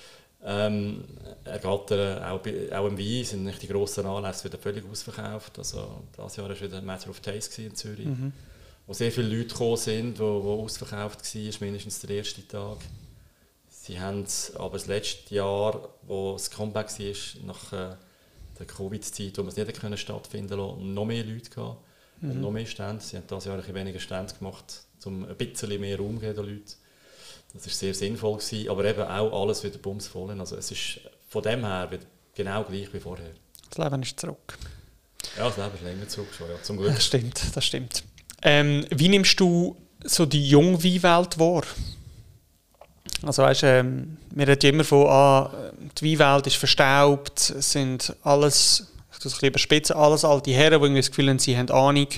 Ähm, Ergattern, auch, auch im Wein sind nicht die grossen Anlässe wieder völlig ausverkauft. Also, dieses Jahr war wieder ein Matter of Taste in Zürich, mhm. wo sehr viele Leute gekommen sind, wo, wo ausverkauft war, mindestens der erste Tag. Sie haben aber das letzte Jahr, wo das Comeback war, nach äh, der Covid-Zeit, wo man es nicht können stattfinden lassen, noch mehr Leute gehabt mhm. und noch mehr Stände. Sie haben dieses Jahr ein bisschen weniger Stände gemacht, um ein bisschen mehr Raum zu geben den Leuten. Das war sehr sinnvoll gewesen, aber eben auch alles wieder bumsvoll. Also es ist von dem her genau gleich wie vorher. Das Leben ist zurück. Ja, das Leben ist länger zurück schon, ja, zum Glück. Das stimmt, das stimmt. Ähm, wie nimmst du so die Jungweinwelt wahr? Also weißt, ähm, wir reden immer von, ah, die Weinwelt ist verstaubt, es sind alles, ich tue es lieber spitze, alles alte Herren, die irgendwie das Gefühl haben, sie haben Ahnung.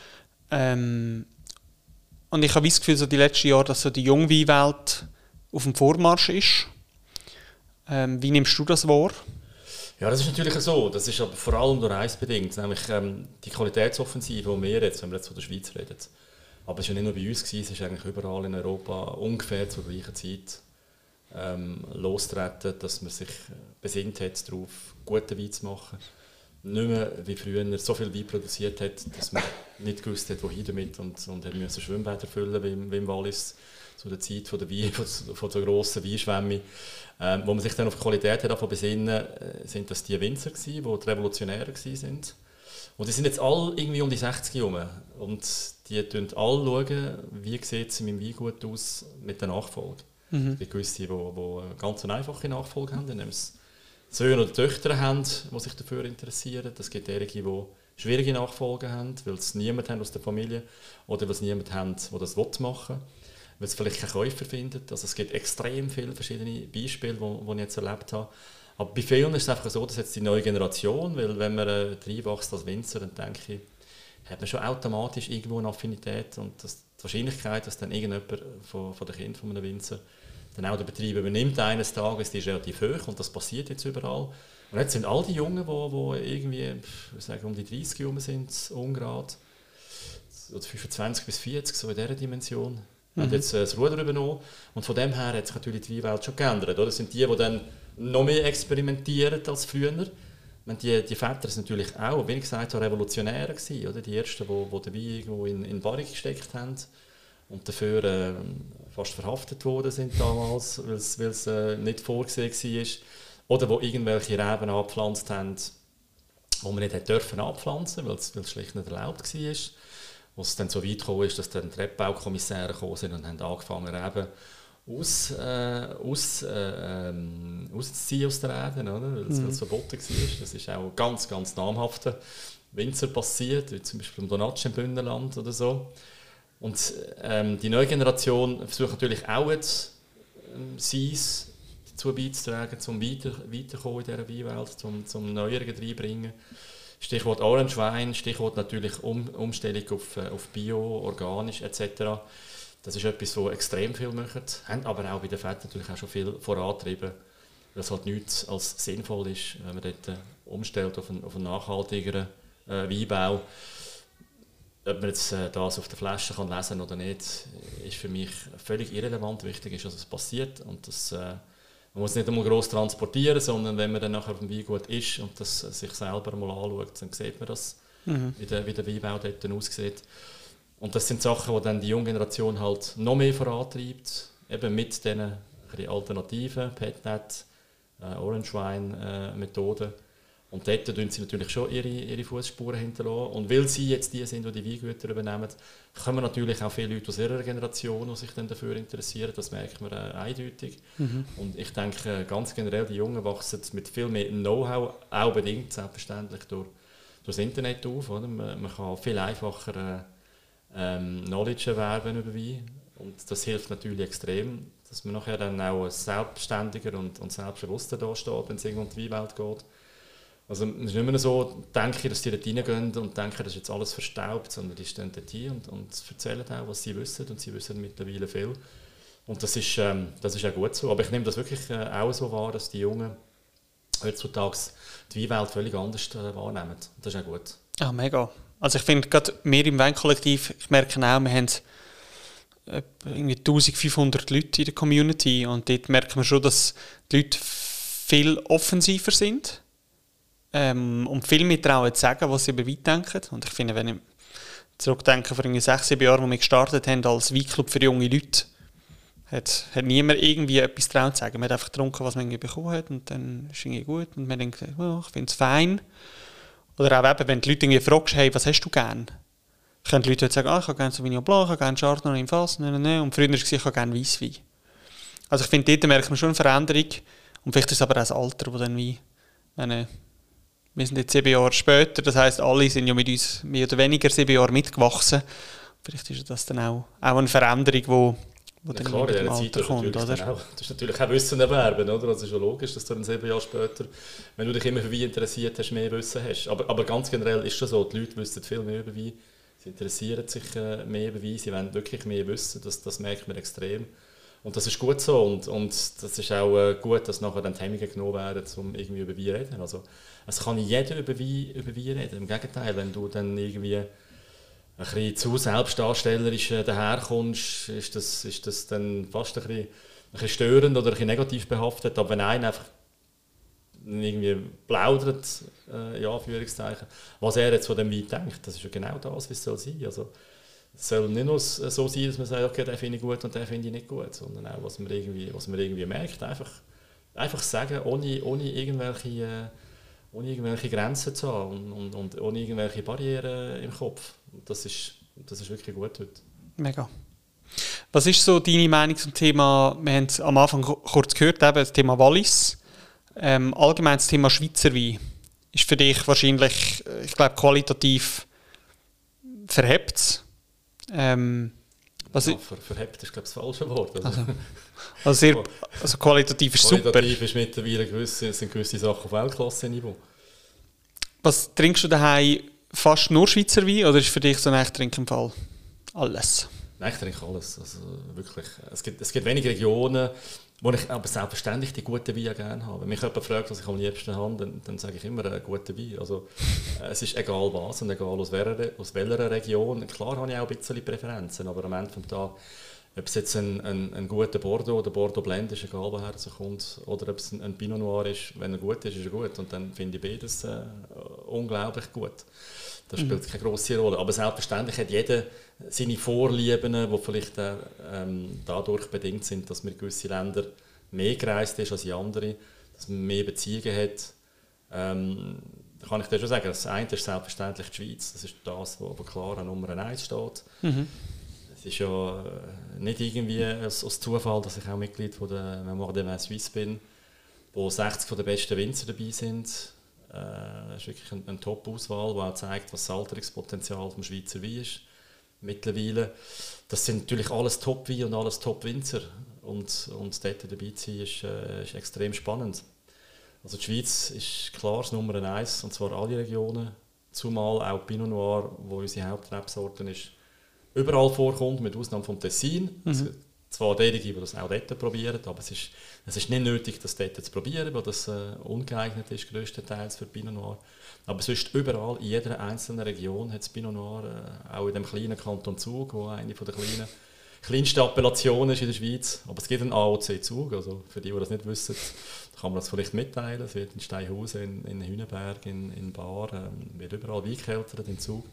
Ähm, Und ich habe das Gefühl, so die letzten Jahre, dass so die Jungweinwelt auf dem Vormarsch ist. Ähm, wie nimmst du das wahr? Ja, das ist natürlich so. Das ist aber vor allem durch eins bedingt, nämlich ähm, die Qualitätsoffensive, die wir jetzt, wenn wir jetzt von der Schweiz reden, aber es war ja nicht nur bei uns, es ist eigentlich überall in Europa ungefähr zur gleichen Zeit ähm, losgetreten, dass man sich besinnt hat, darauf guten Wein zu machen. Nicht mehr wie früher so viel Wein produziert hat, dass man nicht gewusst hat, wohin damit, und, und hat müssen Schwimmbäder füllen, wie im, wie im Wallis, zu der Zeit von der, Wein, von, von der grossen Weinschwemme. Ähm, wo man sich dann auf die Qualität hat besinnen, äh, sind das die Winzer gewesen, die, die Revolutionäre waren. Und die sind jetzt alle irgendwie um die sechzig herum. Und die schauen alle, schauen, wie sieht es in meinem Weingut aus mit der Nachfolge. Mhm. Es gibt gewisse, die, die ganz eine einfache Nachfolge haben, indem sie Söhne oder Töchter haben, die sich dafür interessieren. Es gibt derige, die schwierige Nachfolgen haben, weil sie niemanden haben aus der Familie oder weil sie niemanden haben, der das machen will, weil sie vielleicht keinen Käufer finden. Also es gibt extrem viele verschiedene Beispiele, die ich jetzt erlebt habe. Aber bei vielen ist es einfach so, dass jetzt die neue Generation, weil wenn man äh, reinwächst als Winzer, dann denke ich, hat man schon automatisch irgendwo eine Affinität, und das, die Wahrscheinlichkeit, dass dann irgendjemand von, von den Kindern von einem Winzer dann auch den Betrieb übernimmt eines Tages, die ist relativ hoch, und das passiert jetzt überall. Und jetzt sind all die Jungen, die, die irgendwie ich sage, um die dreißig herum sind, ungerade, oder fünfundzwanzig bis vierzig, so in dieser Dimension, mhm. haben jetzt äh, das Ruder übernommen. Und von dem her hat sich natürlich die Weinwelt schon geändert. Oder? Das sind die, die dann noch mehr experimentieren als früher. Die, die Väter sind natürlich auch, wie ich gesagt habe, Revolutionäre gewesen, oder? Die ersten, die, die den Wein irgendwo in, in Barrik gesteckt haben und dafür äh, fast verhaftet worden sind damals, weil es äh, nicht vorgesehen war. Oder wo irgendwelche Reben angepflanzt haben, die man nicht dürfen anpflanzen, weil es schlicht nicht erlaubt war. Wo es dann so weit gekommen ist, dass dann die Rebbaukommissäre gekommen sind und haben angefangen, Reben aus, äh, aus, äh, ähm, auszuziehen aus der Reben, oder? Weil es mhm. verboten war. Das ist auch ganz, ganz namhaften Winzer passiert, wie zum Beispiel im Donatsch im Bündnerland oder so. Und ähm, die neue Generation versucht natürlich auch jetzt, ähm, Seis dazu beizutragen, zum weiter, weiterkommen in dieser Weinwelt, zum, zum Neuerungen reinbringen. Stichwort Orange Wein, Stichwort natürlich um, Umstellung auf, auf Bio, organisch et cetera. Das ist etwas, was extrem viel machen, haben aber auch bei den Fetten natürlich auch schon viel vorantrieben, weil es halt nichts als sinnvoll ist, wenn man dort umstellt auf einen, auf einen nachhaltigeren äh, Weinbau. Ob man jetzt äh, das auf der Flasche kann lesen oder nicht, ist für mich völlig irrelevant. Wichtig ist, dass es passiert und dass, äh, man muss nicht einmal gross transportieren, sondern wenn man dann nachher auf dem Weingut ist und das äh, sich selber mal anschaut, dann sieht man das, mhm. wie, der, wie der Weinbau dort aussieht. Und das sind Sachen, die dann die junge Generation halt noch mehr vorantreibt, eben mit diesen alternativen P E T-Net, äh, Orange Wine Methoden. Und dort tun sie natürlich schon ihre, ihre Fußspuren hinterlassen. Und weil sie jetzt die sind, die die Weingüter übernehmen, kommen natürlich auch viele Leute aus ihrer Generation, die sich dann dafür interessieren. Das merkt man äh, eindeutig. Mhm. Und ich denke, ganz generell, die Jungen wachsen mit viel mehr Know-how, auch bedingt, selbstverständlich, durch, durch das Internet auf. Oder? Man, man kann viel einfacher äh, ähm, Knowledge erwerben über Wein. Und das hilft natürlich extrem, dass man nachher dann auch selbstständiger und, und selbstbewusster da steht, wenn es irgendwo um die Weinwelt geht. Also es ist nicht mehr so, denke ich, dass die dort reingehen und denken, das ist jetzt alles verstaubt, sondern die stehen dort hin und, und erzählen auch, was sie wissen, und sie wissen mittlerweile viel. Und das ist, ähm, das ist auch gut so. Aber ich nehme das wirklich äh, auch so wahr, dass die Jungen heutzutage die Weinwelt völlig anders äh, wahrnehmen. Das ist auch gut. Ja, mega. Also ich finde, gerade wir im Weinkollektiv, ich merke auch, wir haben irgendwie eintausendfünfhundert Leute in der Community und dort merkt man schon, dass die Leute viel offensiver sind. Ähm, und viel mehr trauen zu sagen, was sie über Wein denken. Und ich finde, wenn ich zurückdenke, vor irgendwie sechs, sieben Jahren, als wir gestartet haben als Weinclub für junge Leute, hat, hat niemand irgendwie etwas trauen zu sagen. Man hat einfach getrunken, was man irgendwie bekommen hat und dann ist es irgendwie gut. Und man denkt, oh, ich finde es fein. Oder auch eben, wenn die Leute irgendwie fragst, hey, was hast du gern? Können die Leute heute sagen, ah, ich habe gerne Sauvignon Blanc, ich habe gerne Chardonnay im Fass, nein, nein, nein. Und früher war es, ich habe gerne Weisswein. Also ich finde, dort merkt man schon eine Veränderung. Und vielleicht ist es aber auch das Alter, das dann wie, wenn wir sind jetzt sieben Jahre später, das heisst, alle sind ja mit uns mehr oder weniger sieben Jahre mitgewachsen. Vielleicht ist das dann auch, auch eine Veränderung, wo, wo dann klar, mit dem Alter kommt. Oder? Auch, das ist natürlich auch Wissen erwerben, oder? Das ist schon logisch, dass du dann sieben Jahre später, wenn du dich immer für Wein interessiert hast, mehr Wissen hast. Aber, aber ganz generell ist es so, die Leute wissen viel mehr über Wein, sie interessieren sich äh, mehr über Wein, sie wollen wirklich mehr wissen, das, das merkt man extrem. Und das ist gut so und, und das ist auch äh, gut, dass nachher dann die Hemmungen genommen werden, um irgendwie über Wein zu reden. Also, es kann jeder über Wein, über Wein reden. Im Gegenteil, wenn du dann irgendwie ein bisschen zu selbstdarstellerisch äh, daherkommst, ist das, ist das dann fast ein bisschen, ein bisschen störend oder ein bisschen negativ behaftet. Aber wenn einer einfach irgendwie plaudert, äh, ja, Anführungszeichen, was er jetzt von dem Wein denkt, das ist ja genau das, wie es soll sein. Also, es soll nicht nur so sein, dass man sagt, okay, den finde ich gut und den finde ich nicht gut, sondern auch, was man irgendwie, was man irgendwie merkt. Einfach, einfach sagen, ohne, ohne, irgendwelche, äh, ohne irgendwelche Grenzen zu haben und, und, und ohne irgendwelche Barrieren im Kopf. Das ist, das ist wirklich gut heute. Mega. Was ist so deine Meinung zum Thema, wir haben es am Anfang kurz gehört, eben das Thema Wallis, ähm, allgemein das Thema Schweizer Wein. Ist für dich wahrscheinlich, ich glaube, qualitativ verhebt. Ähm, was ja, ver, verhebt ist, glaube ich, das falsche Wort. Also, also, also, sehr, also qualitativ ist super. Qualitativ ist mittlerweile gewisse, sind gewisse Sachen auf Weltklasse-Niveau. Was trinkst du daheim? Fast nur Schweizer Wein oder ist für dich so ein Trink im Fall alles? Nein, ich trinke alles. Also, wirklich. Es gibt, es gibt wenige Regionen, wo ich aber selbstverständlich die guten Weine gerne habe. Wenn mich jemand fragt, was ich am liebsten habe, dann, dann sage ich immer einen guten Wein. Also, es ist egal was und egal aus welcher, aus welcher Region. Klar habe ich auch ein bisschen Präferenzen, aber am Ende des Tages, ob es jetzt ein, ein, ein guter Bordeaux oder Bordeaux Blend ist, egal woher er kommt, oder ob es ein, ein Pinot Noir ist, wenn er gut ist, ist er gut. Und dann finde ich beides äh, unglaublich gut. Das spielt keine grosse Rolle. Aber selbstverständlich hat jeder seine Vorlieben, die vielleicht äh, ähm, dadurch bedingt sind, dass man in gewisse Länder mehr gereist ist als in andere, dass man mehr Beziehungen hat. Ähm, da kann ich dir schon sagen, das eine ist selbstverständlich die Schweiz. Das ist das, wo, wo klar an Nummer eins steht. Mhm. Es ist ja nicht irgendwie aus, aus Zufall, dass ich auch Mitglied von der Mémoire des Vins Suisse bin, wo sechzig von den besten Winzer dabei sind. Das ist wirklich eine, eine Top-Auswahl, die auch zeigt, was das Alterungspotenzial des Schweizer Wein ist. Mittlerweile. Das sind natürlich alles Top-Wein und alles Top-Winzer. und, und dort dabei zu sein, ist, äh, ist extrem spannend. Also die Schweiz ist klar das Nummer eins, und zwar alle Regionen, zumal auch Pinot Noir, wo unsere Hauptrebsorte ist, überall vorkommt, mit Ausnahme vom Tessin. Mhm. Zwar diejenigen, die das auch dort probieren, aber es ist, es ist nicht nötig, das dort zu probieren, weil das äh, ungeeignet ist, grösstenteils für Pinot Noir. Aber sonst überall, in jeder einzelnen Region hat es Pinot Noir, äh, auch in dem kleinen Kanton Zug, wo eine von der kleinen, kleinsten Appellationen ist in der Schweiz. Aber es gibt einen A O C Zug, also für die, die das nicht wissen, kann man das vielleicht mitteilen. Es wird in Steinhausen, in, in Hünenberg, in, in Bar, ähm, wird überall Wein gekeltert in Zug.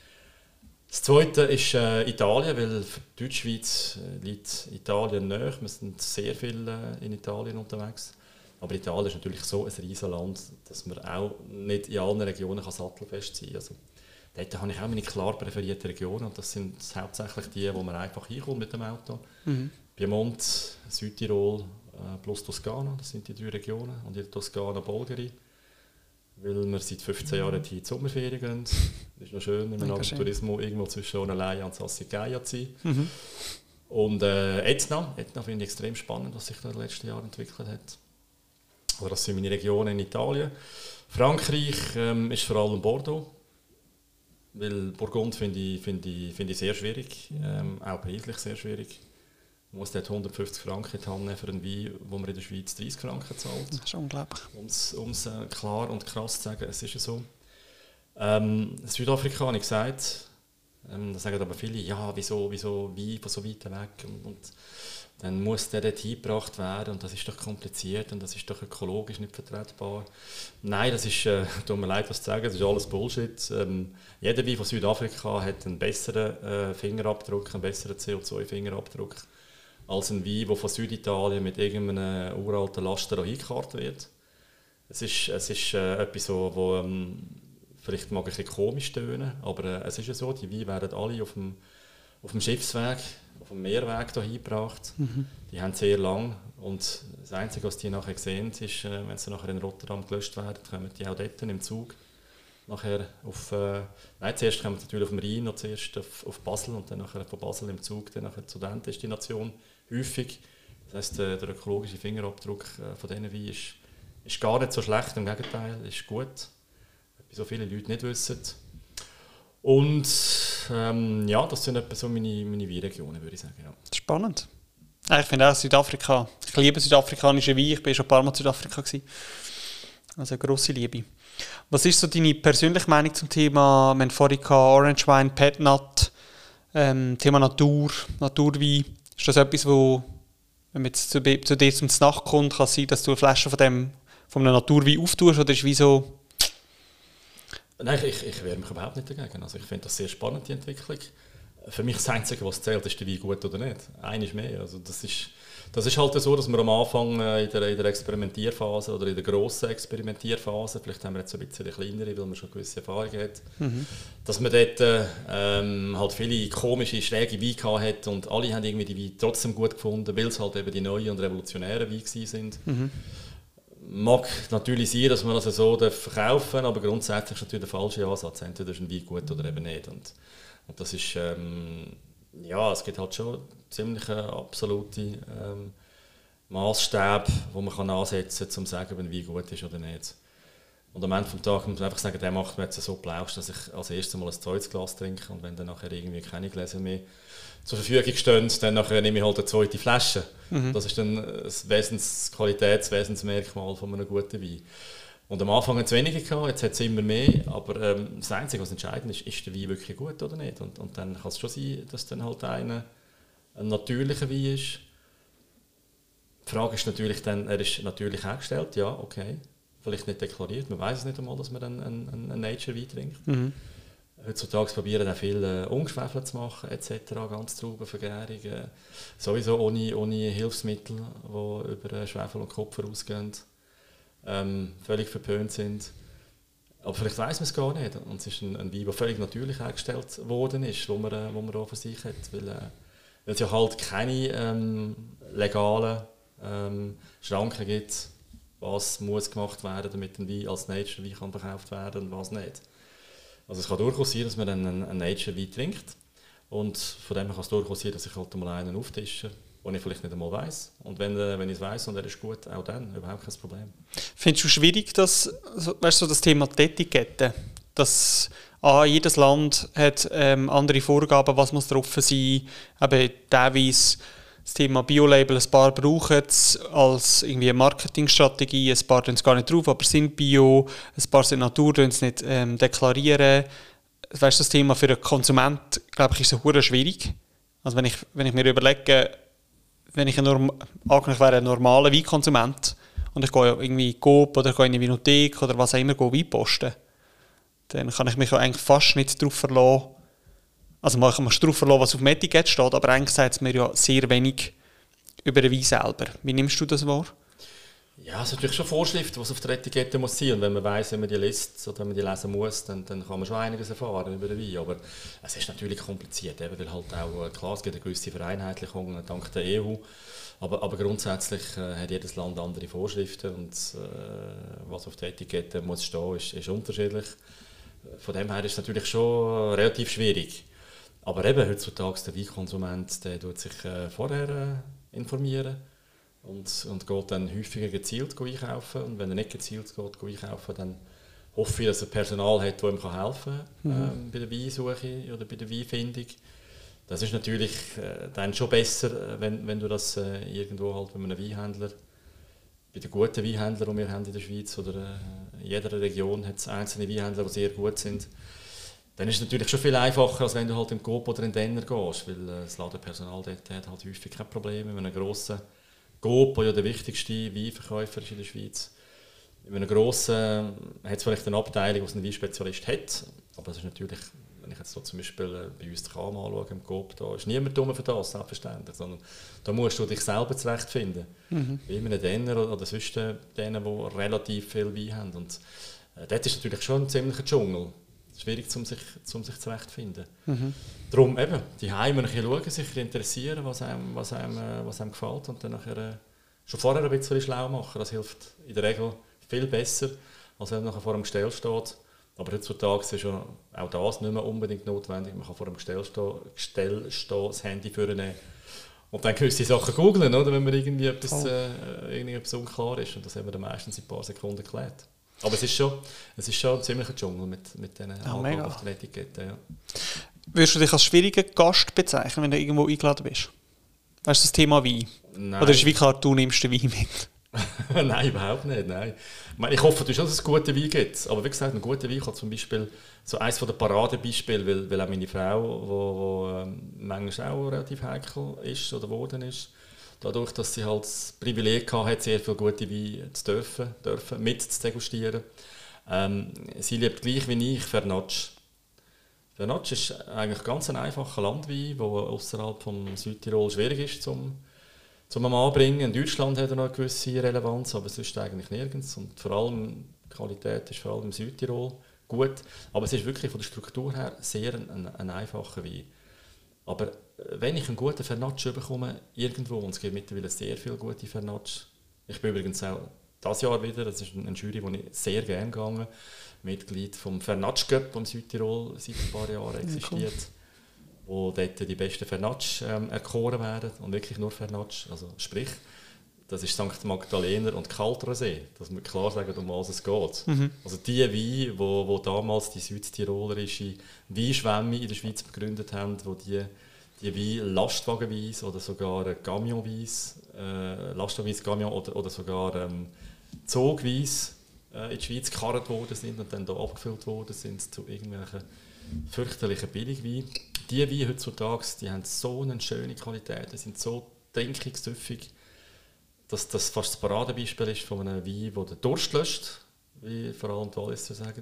Das Zweite ist äh, Italien, weil für die Deutschschweiz äh, liegt Italien nahe. Wir sind sehr viel äh, in Italien unterwegs. Aber Italien ist natürlich so ein riesiges Land, dass man auch nicht in allen Regionen kann sattelfest sein kann. Also, dort habe ich auch meine klar präferierten Regionen. Und das sind hauptsächlich die, wo man einfach hinkommt mit dem Auto. Mhm. Piemont, Südtirol äh, plus Toskana, das sind die drei Regionen. Und in der Toskana Bolgeri. Weil wir seit fünfzehn Jahren hier in die Sommerferien gehen. Das ist noch schön, in einem Tourismus irgendwo zwischen Onelaya und Sassicaia zu sein. Mhm. Und äh, Etna, Etna finde ich extrem spannend, was sich da in den letzten Jahren entwickelt hat. Aber das sind meine Regionen in Italien. Frankreich ähm, ist vor allem Bordeaux. Weil Burgund finde ich, find ich, find ich sehr schwierig, ähm, auch preislich sehr schwierig. Man muss dort hundertfünfzig Franken in die Hand nehmen für einen Wein, wo man in der Schweiz dreißig Franken zahlt. Das ist unglaublich. Um es äh, klar und krass zu sagen, es ist so. Ähm, Südafrika habe ich gesagt, ähm, da sagen aber viele, ja, wieso, wieso Wein von so weit weg? Und, und dann muss der dort hingebracht werden und das ist doch kompliziert und das ist doch ökologisch nicht vertretbar. Nein, das ist, äh, tut mir leid, was zu sagen, das ist alles Bullshit. Ähm, jeder Wein von Südafrika hat einen besseren äh, Fingerabdruck, einen besseren C O zwei Fingerabdruck als ein Wein, der von Süditalien mit irgendeinem uralten Laster eingekarrt wird. Es ist, es ist äh, etwas, wo, wo ähm, vielleicht mag ein bisschen komisch tönen, aber äh, es ist ja so, die Weine werden alle auf dem, auf dem Schiffsweg, auf dem Meerweg hier hingebracht. Mhm. Die haben sehr lang und das Einzige, was die nachher sehen, ist, äh, wenn sie nachher in Rotterdam gelöscht werden, kommen die auch dort im Zug nachher auf, äh, nein, zuerst kommen sie natürlich auf dem Rhein, noch zuerst auf, auf Basel und dann nachher von Basel im Zug dann nachher zu der Destination. Häufig. Das heisst, der, der ökologische Fingerabdruck äh, von diesen Weinen ist, ist gar nicht so schlecht, im Gegenteil, ist gut. Wie so viele Leute nicht wissen. Und ähm, ja, das sind etwa so meine, meine Weinregionen, würde ich sagen. Ja. Spannend. Ich finde auch Südafrika. Ich liebe südafrikanische Wein. Ich war schon ein paar Mal in Südafrika. Also eine grosse Liebe. Was ist so deine persönliche Meinung zum Thema, wir haben vorhin Orange Wine, Pet Nut, ähm, Thema Natur, Naturwein? Ist das etwas, wo, wenn man jetzt zu, zu dir zum Nacht kommt, kann es sein, dass du eine Flasche von, dem, von einem Naturwein auftust? Oder ist wie so? Nein, ich, ich wehre mich überhaupt nicht dagegen. Also ich finde das sehr spannend, die Entwicklung. Für mich das Einzige, was zählt, ist der Wein gut oder nicht. Einer ist mehr. Also das ist, das ist halt so, dass wir am Anfang in der, in der Experimentierphase oder in der grossen Experimentierphase, vielleicht haben wir jetzt ein bisschen eine kleinere, weil man schon gewisse Erfahrung hat, mhm. dass man dort ähm, halt viele komische, schräge Weine hat und alle haben irgendwie die Weine trotzdem gut gefunden, weil es halt eben die neuen und revolutionären Weine sind. Mhm. Mag natürlich sein, dass man das so verkaufen darf, aber grundsätzlich ist natürlich der falsche Ansatz. Entweder ist ein Wein gut oder eben nicht. Und, und das ist, ähm, ja, es gibt halt schon ziemlich absolute ähm, Maßstäbe, die man kann ansetzen kann, um zu sagen, ob ein Wein gut ist oder nicht. Und am Ende des Tages muss man einfach sagen, der macht mir jetzt so Plausch, dass ich als erstes mal ein zweites Glas trinke und wenn dann nachher irgendwie keine Gläser mehr zur Verfügung stehen, dann nachher nehme ich halt eine zweite Flasche. Mhm. Das ist dann das, Wesens, das Qualitätswesensmerkmal von einem guten Wein. Und am Anfang hat es weniger gehabt, jetzt hat es immer mehr, aber ähm, das Einzige, was entscheidend ist, ist der Wein wirklich gut oder nicht? Und, und dann kann es schon sein, dass dann halt eine, ein natürlicher Wein ist. Die Frage ist natürlich dann, er ist natürlich hergestellt, ja, okay. Vielleicht nicht deklariert, man weiß es nicht einmal, dass man einen, einen, einen Nature-Wein trinkt. Mhm. Heutzutage probieren auch viele äh, ungeschwefelt zu machen, et cetera, ganz Traubenvergärung. Äh, sowieso ohne, ohne Hilfsmittel, die über äh, Schwefel und Kupfer ausgehen, ähm, völlig verpönt sind. Aber vielleicht weiss man es gar nicht. Und es ist ein, ein Wein, der völlig natürlich hergestellt worden ist, wo man, äh, wo man auch für sich hat. Weil, äh, weil es ja halt keine ähm, legalen ähm, Schranken gibt, was muss gemacht werden, damit ein Wein als Nature-Wein kann verkauft werden und was nicht. Also es kann durchaus sein, dass man dann einen, einen Nature-Wein trinkt und von dem kann es durchaus sein, dass ich halt mal einen auftische den ich vielleicht nicht einmal weiss. Und wenn, äh, wenn ich es weiss und er ist gut, auch dann, überhaupt kein Problem. Findest du schwierig, dass, weißt du, das Thema die Etikette, dass ah, jedes Land hat ähm, andere Vorgaben, was muss drauf sein, eben teilweise das Thema Bio-Label, ein paar brauchen es als irgendwie eine Marketingstrategie, ein paar tun es gar nicht drauf, aber sind Bio, ein paar sind Natur, tun es nicht ähm, deklarieren. Weißt du, das Thema für einen Konsument, glaube ich, ist so hure schwierig. Also wenn ich, wenn ich mir überlege, wenn ich ein, Norm- angenommen wäre ein normaler Weinkonsument und ich gehe irgendwie Coop oder ich gehe in eine Winothek oder was auch immer Wein posten, dann kann ich mich eigentlich fast nicht darauf verlassen. Also man kann mich darauf verlassen, was auf dem Etikett steht, aber eigentlich sagt es mir ja sehr wenig über den Wein selber. Wie nimmst du das wahr? Ja, es sind natürlich schon Vorschriften, was auf der Etikette muss sein. Und wenn man weiss, wenn man die liest oder wenn man die lesen muss, dann, dann kann man schon einiges erfahren über den Wein. Aber es ist natürlich kompliziert, eben, weil halt auch, klar, es gibt eine gewisse Vereinheitlichung dank der E U. Aber, aber grundsätzlich äh, hat jedes Land andere Vorschriften und äh, was auf der Etikette muss stehen, ist, ist unterschiedlich. Von dem her ist es natürlich schon relativ schwierig. Aber eben, heutzutage der Weinkonsument, der tut sich äh, vorher äh, informieren und, und geht dann häufiger gezielt einkaufen. Und wenn er nicht gezielt geht einkaufen, dann hoffe ich, dass er Personal hat, das ihm helfen kann mhm. ähm, bei der Weinsuche oder bei der Weinfindung. Das ist natürlich äh, dann schon besser, wenn, wenn du das äh, irgendwo halt bei einem Weinhändler, bei den guten Weinhändlern, die wir haben in der Schweiz oder äh, in jeder Region hat es einzelne Weinhändler, die sehr gut sind. Dann ist es natürlich schon viel einfacher, als wenn du halt im Coop oder in Denner gehst, weil äh, das Ladenpersonal dort hat halt häufig keine Probleme. Mit einem grossen Coop, der ja der wichtigste Weinverkäufer ist in der Schweiz, mit einem grossen äh, hat es vielleicht eine Abteilung, die einen Weinspezialist hat, aber es ist natürlich, wenn ich jetzt so zum Beispiel äh, bei uns die Kam anschaue, im Coop, da ist niemand dumm für das, selbstverständlich, sondern da musst du dich selber zurechtfinden. Mhm. Wie in einem Denner oder, oder sonst denen, die relativ viel Wein haben. Und äh, dort ist natürlich schon ein ziemlicher Dschungel. Schwierig, um sich, um sich zurechtzufinden. Mhm. Darum eben, die Heime ein bisschen schauen, sich interessieren, was einem, was einem, was einem gefällt und dann nachher äh, schon vorher ein bisschen schlau machen. Das hilft in der Regel viel besser, als wenn man nachher vor dem Gestell steht. Aber heutzutage ist ja auch das nicht mehr unbedingt notwendig. Man kann vor dem Gestell stehen, Gestell stehen das Handy vornehmen und dann gewisse Sachen googeln, oder, wenn man irgendwie etwas, äh, irgendetwas unklar ist. Und das haben wir dann meistens in ein paar Sekunden geklärt. Aber es ist schon, es ist schon ein ziemlicher Dschungel mit, mit diesen ja, Angaben auf der Etikette. Ja. Würdest du dich als schwierigen Gast bezeichnen, wenn du irgendwo eingeladen bist? Weißt du das Thema Wein? Nein. Oder ist es wie klar, du nimmst den Wein mit? Nein, überhaupt nicht. Nein. Ich, meine, ich hoffe schon, dass es guten Wein gibt. Aber wie gesagt, ein guter Wein kann zum Beispiel so eines der Paradebeispiele, weil, weil auch meine Frau, die ähm, manchmal auch relativ heikel ist oder geworden ist, dadurch, dass sie halt das Privileg hatte, sehr viele gute Weine zu dürfen, dürfen mit zu degustieren. Ähm, sie liebt gleich wie ich Vernatsch. Vernatsch ist eigentlich ganz ein einfacher Landwein, der außerhalb von Südtirol schwierig ist zum, zum anbringen. In Deutschland hat er noch eine gewisse Relevanz, aber sonst eigentlich nirgends. Und vor allem die Qualität ist vor allem im Südtirol gut. Aber es ist wirklich von der Struktur her sehr ein, ein, ein einfacher Wein. Aber wenn ich einen guten Vernatsch bekomme, irgendwo, und es gibt mittlerweile sehr viele gute Vernatsch, ich bin übrigens auch dieses Jahr wieder, das ist eine Jury, die ich sehr gerne gegangen, Mitglied vom Vernatsch Cup im Südtirol seit ein paar Jahren existiert, ja, cool. Wo dort die besten Vernatsch ähm, erkoren werden und wirklich nur Vernatsch, also sprich, das ist Sankt Magdalener und Kaltrasee, dass wir klar sagen, um was es geht. Mhm. Also die Weine, wo, wo damals die südtirolerische Weinschwemme in der Schweiz begründet haben, wo die, die Weine lastwagenweise oder sogar gamionweise, äh, lastwagenweise, Gamion oder, oder sogar ähm, zogweise äh, in die Schweiz gekarrt worden sind und dann hier abgefüllt worden sind zu irgendwelchen fürchterlichen Billigweinen. Die Weine heutzutage, die haben so eine schöne Qualität, die sind so trinkungssüffig, dass das fast das Paradebeispiel ist von einem Wein, der den Durst löscht, wie vor allem die Walliser sagen.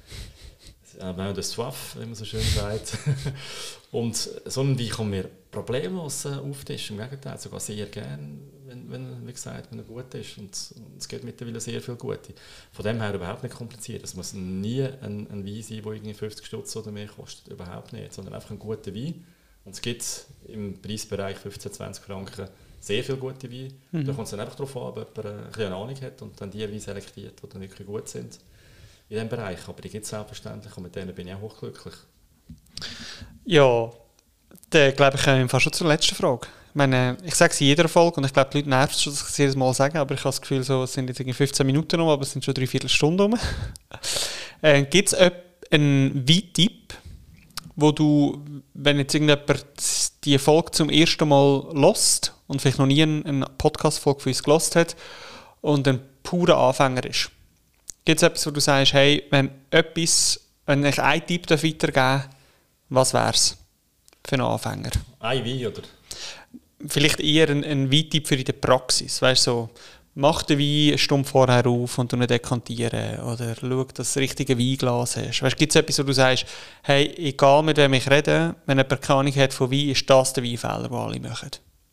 Vin de soif, wie man so schön sagt. Und so ein Wein kann mir problemlos auftischen. Im Gegenteil, sogar sehr gerne, wenn, wenn, wie gesagt, wenn er gut ist. Und, und es gibt mittlerweile sehr viel Gute. Von dem her überhaupt nicht kompliziert. Es muss nie ein, ein Wein sein, der irgendwie fünfzig Stutz oder mehr kostet. Überhaupt nicht. Sondern einfach ein guter Wein. Und es gibt im Preisbereich fünfzehn, zwanzig Franken sehr viele gute Weine. Mhm. Da kommt es dann einfach darauf an, ob jemand eine Ahnung hat und dann die Weine selektiert, die dann wirklich gut sind in diesem Bereich. Aber die gibt es selbstverständlich und mit denen bin ich auch hochglücklich. Ja, dann glaube ich, kommen wir fast schon zur letzten Frage. Ich meine, ich sage es in jeder Folge und ich glaube, die Leute nerven es schon, dass ich es jedes Mal sage, aber ich habe das Gefühl, so, es sind jetzt irgendwie fünfzehn Minuten rum, aber es sind schon dreiviertel Stunde rum. äh, Gibt es einen Wein-Tipp, wo du, wenn jetzt irgendjemand die Folge zum ersten Mal hört und vielleicht noch nie eine Podcast-Folge für uns gehört hat und ein purer Anfänger ist, gibt es etwas, wo du sagst, hey, wenn etwas, wenn ich einen Tipp weitergeben darf, was wäre es für einen Anfänger? Ein Wein, oder? Vielleicht eher ein, ein Weintipp für in der Praxis. Weißt, so, mach den Wein eine Stunde vorher auf und ihn dekantieren. Oder schau, dass du das richtige Weinglas hast. Weißt, gibt es etwas, wo du sagst, hey, egal mit wem ich rede, wenn jemand keine Ahnung hat von Wein, ist das der Weinfehler, den alle machen?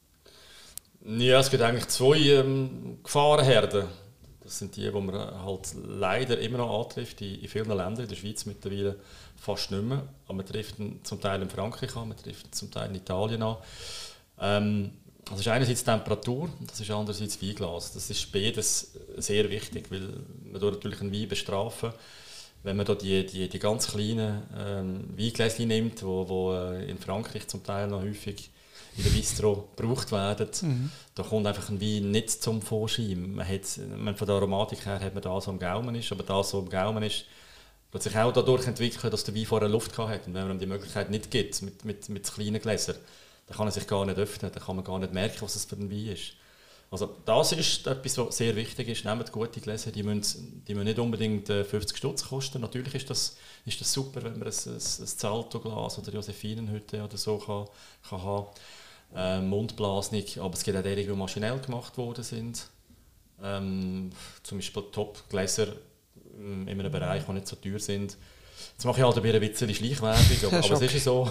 Ja, es gibt eigentlich zwei ähm, Gefahrenherden. Das sind die, die man halt leider immer noch antrifft in, in vielen Ländern, in der Schweiz mittlerweile fast nicht mehr. Aber man trifft ihn zum Teil in Frankreich an, man trifft ihn zum Teil in Italien an. Ähm, das ist einerseits die Temperatur, das ist andererseits das Weinglas. Das ist beides sehr wichtig, weil man da natürlich einen Wein bestrafen. Wenn man da die, die, die ganz kleinen ähm, Weingläschen nimmt, wo, wo in Frankreich zum Teil noch häufig in der Bistro gebraucht werden, mhm. da kommt einfach ein Wein nicht zum Vorschein. Man hat, man von der Aromatik her hat man das, was am Gaumen ist, aber das, was am Gaumen ist, wird sich auch dadurch entwickeln, dass der Wein vorher Luft hat. Und wenn man ihm die Möglichkeit nicht gibt, mit, mit, mit kleinen Gläsern, dann kann er sich gar nicht öffnen, dann kann man gar nicht merken, was es für ein Wein ist. Also das ist etwas, was sehr wichtig ist. Nehmt gute Gläser, die müssen, die müssen nicht unbedingt fünfzig Stutz kosten. Natürlich ist das, ist das super, wenn man ein, ein, ein Zalto-Glas oder Josephinenhütte oder so kann, kann haben. Ähm, Mundblasung, aber es gibt auch die, die maschinell gemacht worden sind. Ähm, zum Beispiel Top-Gläser in einem Bereich, die nicht so teuer sind. Jetzt mache ich halt ein bisschen Schleichwerbung, aber, aber es ist so.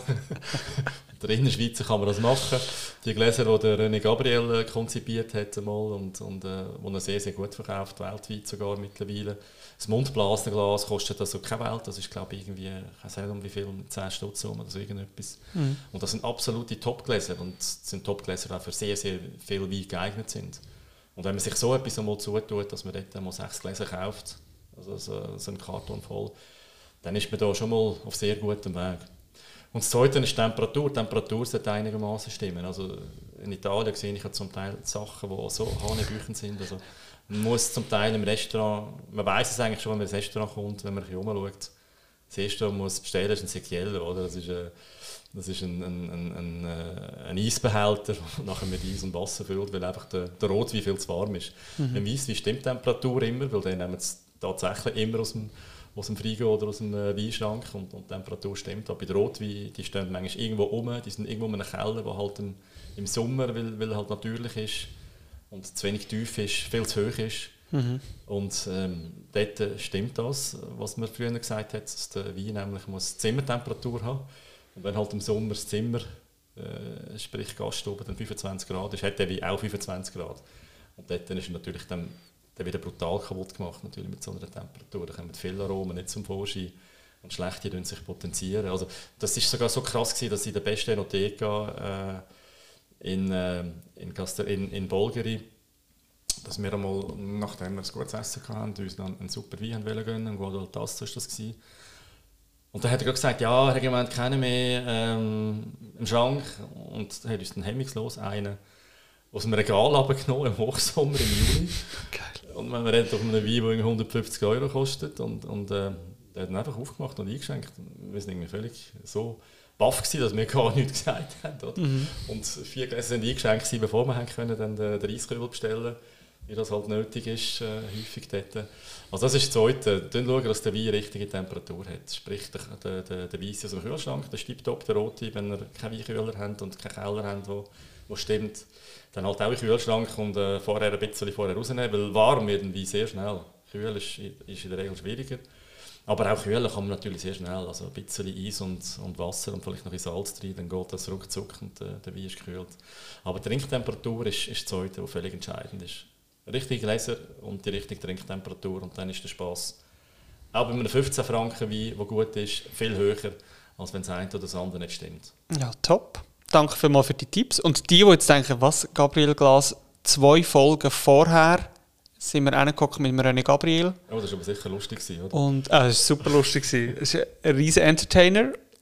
In der Innerschweiz kann man das machen. Die Gläser, die der René Gabriel konzipiert hat einmal und, und äh, die er sehr, sehr gut verkauft, weltweit sogar mittlerweile. Das Mundblasenglas kostet also keine Welt, das ist glaube ich irgendwie, ich weiß nicht um wie viel, um zehn Stutz oder so irgendetwas. Mhm. Und das sind absolute Top-Gläser und das sind Top-Gläser, die für sehr, sehr viel Wein geeignet sind. Und wenn man sich so etwas einmal zutut, dass man dort einmal sechs Gläser kauft, also so, so ein Karton voll, dann ist man da schon mal auf sehr gutem Weg. Und das Zweite ist die Temperatur. Die Temperatur sollte einigermaßen stimmen. Also in Italien sehe ich zum Teil Sachen, die so hanebüchen sind. Also man muss zum Teil im Restaurant, man weiß es eigentlich schon, wenn man ins Restaurant kommt, wenn man sich umschaut, das Erste, was man muss bestellen, ist ein Secchiello, oder? Das ist, äh, das ist ein, ein, ein, ein, ein Eisbehälter, der nachher mit Eis und Wasser füllt, weil einfach der, der Rotwein viel zu warm ist. Mhm. Im Weisswein stimmt die Temperatur immer, weil dann nehmen es tatsächlich immer aus dem aus dem Frigo oder aus dem äh, Weinschrank und, und die Temperatur stimmt. Aber bei den Rotwein, die stehen manchmal irgendwo rum, die sind irgendwo in einem Keller, der halt im, im Sommer, weil, weil er halt natürlich ist und zu wenig tief ist, viel zu hoch ist. Mhm. Und ähm, dort stimmt das, was man früher gesagt hat, dass der Wein nämlich muss Zimmertemperatur haben. Und wenn halt im Sommer das Zimmer, äh, sprich Gaststube, dann fünfundzwanzig Grad ist, hat der Wein auch fünfundzwanzig Grad. Und dort ist er natürlich dann dann wieder brutal kaputt gemacht, natürlich mit so einer Temperatur. Da kommen viele Aromen nicht zum Vorschein und schlechte die sich potenzieren. Also, das war sogar so krass gewesen, dass in der besten Enoteca äh, in, äh, in, in, in Bolgheri, dass wir einmal, nachdem wir ein gutes Essen hatten, uns dann einen super Wein gönnen wollten, ein Guadaltazo war das gewesen. Und dann hat er gesagt, ja, Herr Gemeinde, keinen mehr ähm, im Schrank, und hat uns dann hemmungslos einen aus dem Regal runtergenommen im Hochsommer, im Juli. Geil. Und wenn man redet auf einem Wein, der hundertfünfzig Euro kostet, und, und äh, der hat ihn einfach aufgemacht und eingeschenkt. Wir waren irgendwie völlig so baff gewesen, dass wir gar nichts gesagt haben. Oder? Mhm. Und vier Gläser sind eingeschenkt, bevor wir können, dann den, den Reiskübel bestellen, wie das halt nötig ist, äh, häufig dort. Also das ist das Zweite. Dann schauen, dass der Wein richtige Temperatur hat. Sprich, der, der, der, der Weisse aus dem Kühlschrank, der tiptop, der Rote, wenn ihr keinen Weinkühler habt und keinen Keller habt, wo, wo stimmt, dann halt auch in den Kühlschrank und äh, vorher ein bisschen vorher rausnehmen, weil warm wird ein Wein sehr schnell. Kühl ist, ist in der Regel schwieriger. Aber auch kühlen kann man natürlich sehr schnell. Also ein bisschen Eis und, und Wasser und vielleicht noch ein Salz rein, dann geht das ruckzuck und äh, der Wein ist gekühlt. Aber die Trinktemperatur ist, ist das Zweite, was völlig entscheidend ist. Richtige Gläser und die richtige Trinktemperatur, und dann ist der Spass. Auch bei einem fünfzehn Franken Wein, der gut ist, viel höher, als wenn das eine oder das andere nicht stimmt. Ja, top. Danke vielmals für die Tipps. Und die, die jetzt denken, was, Gabriel Glas, zwei Folgen vorher sind wir reingeguckt mit René Gabriel. Oh, das war aber sicher lustig, oder? Und, äh, das war super lustig. Es ist ein riesen Entertainer.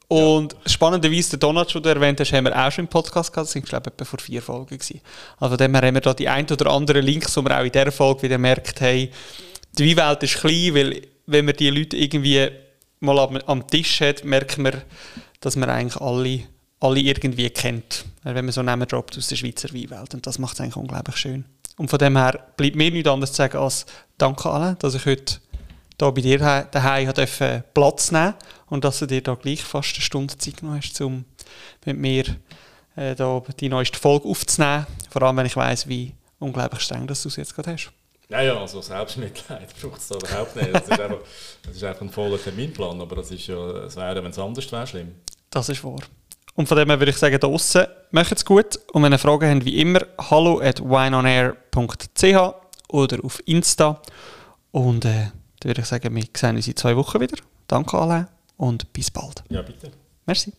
Und ja. Spannenderweise, den Donut, den du erwähnt hast, haben wir auch schon im Podcast gehabt. Das sind, glaube ich, etwa vor vier Folgen gewesen. Also von dem her haben wir da die ein oder anderen Links, wo wir auch in dieser Folge wieder merkt haben, die Weinwelt ist klein, weil wenn man die Leute irgendwie mal am, am Tisch hat, merkt man, dass man eigentlich alle, alle irgendwie kennt. Wenn man so Namen droppt aus der Schweizer Weinwelt. Und das macht es eigentlich unglaublich schön. Und von dem her bleibt mir nichts anderes zu sagen als danke Alain, dass ich heute hier bei dir daheim durfte Platz nehmen und dass du dir da gleich fast eine Stunde Zeit genommen hast, um mit mir äh, da die neueste Folge aufzunehmen. Vor allem, wenn ich weiss, wie unglaublich streng dass du es jetzt gerade hast. Ja, ja, also Selbstmitleid braucht es da überhaupt nicht. Das ist, einfach, das ist einfach ein voller Terminplan, aber das ist ja, es wäre, wenn es anders wäre, schlimm. Das ist wahr. Und von dem her würde ich sagen, da draussen, macht es gut. Und wenn ihr Fragen habt, wie immer, hallo at wineonair punkt c h oder auf Insta. Und äh, dann würde ich sagen, wir sehen uns in zwei Wochen wieder. Danke Alain und bis bald. Ja, bitte. Merci.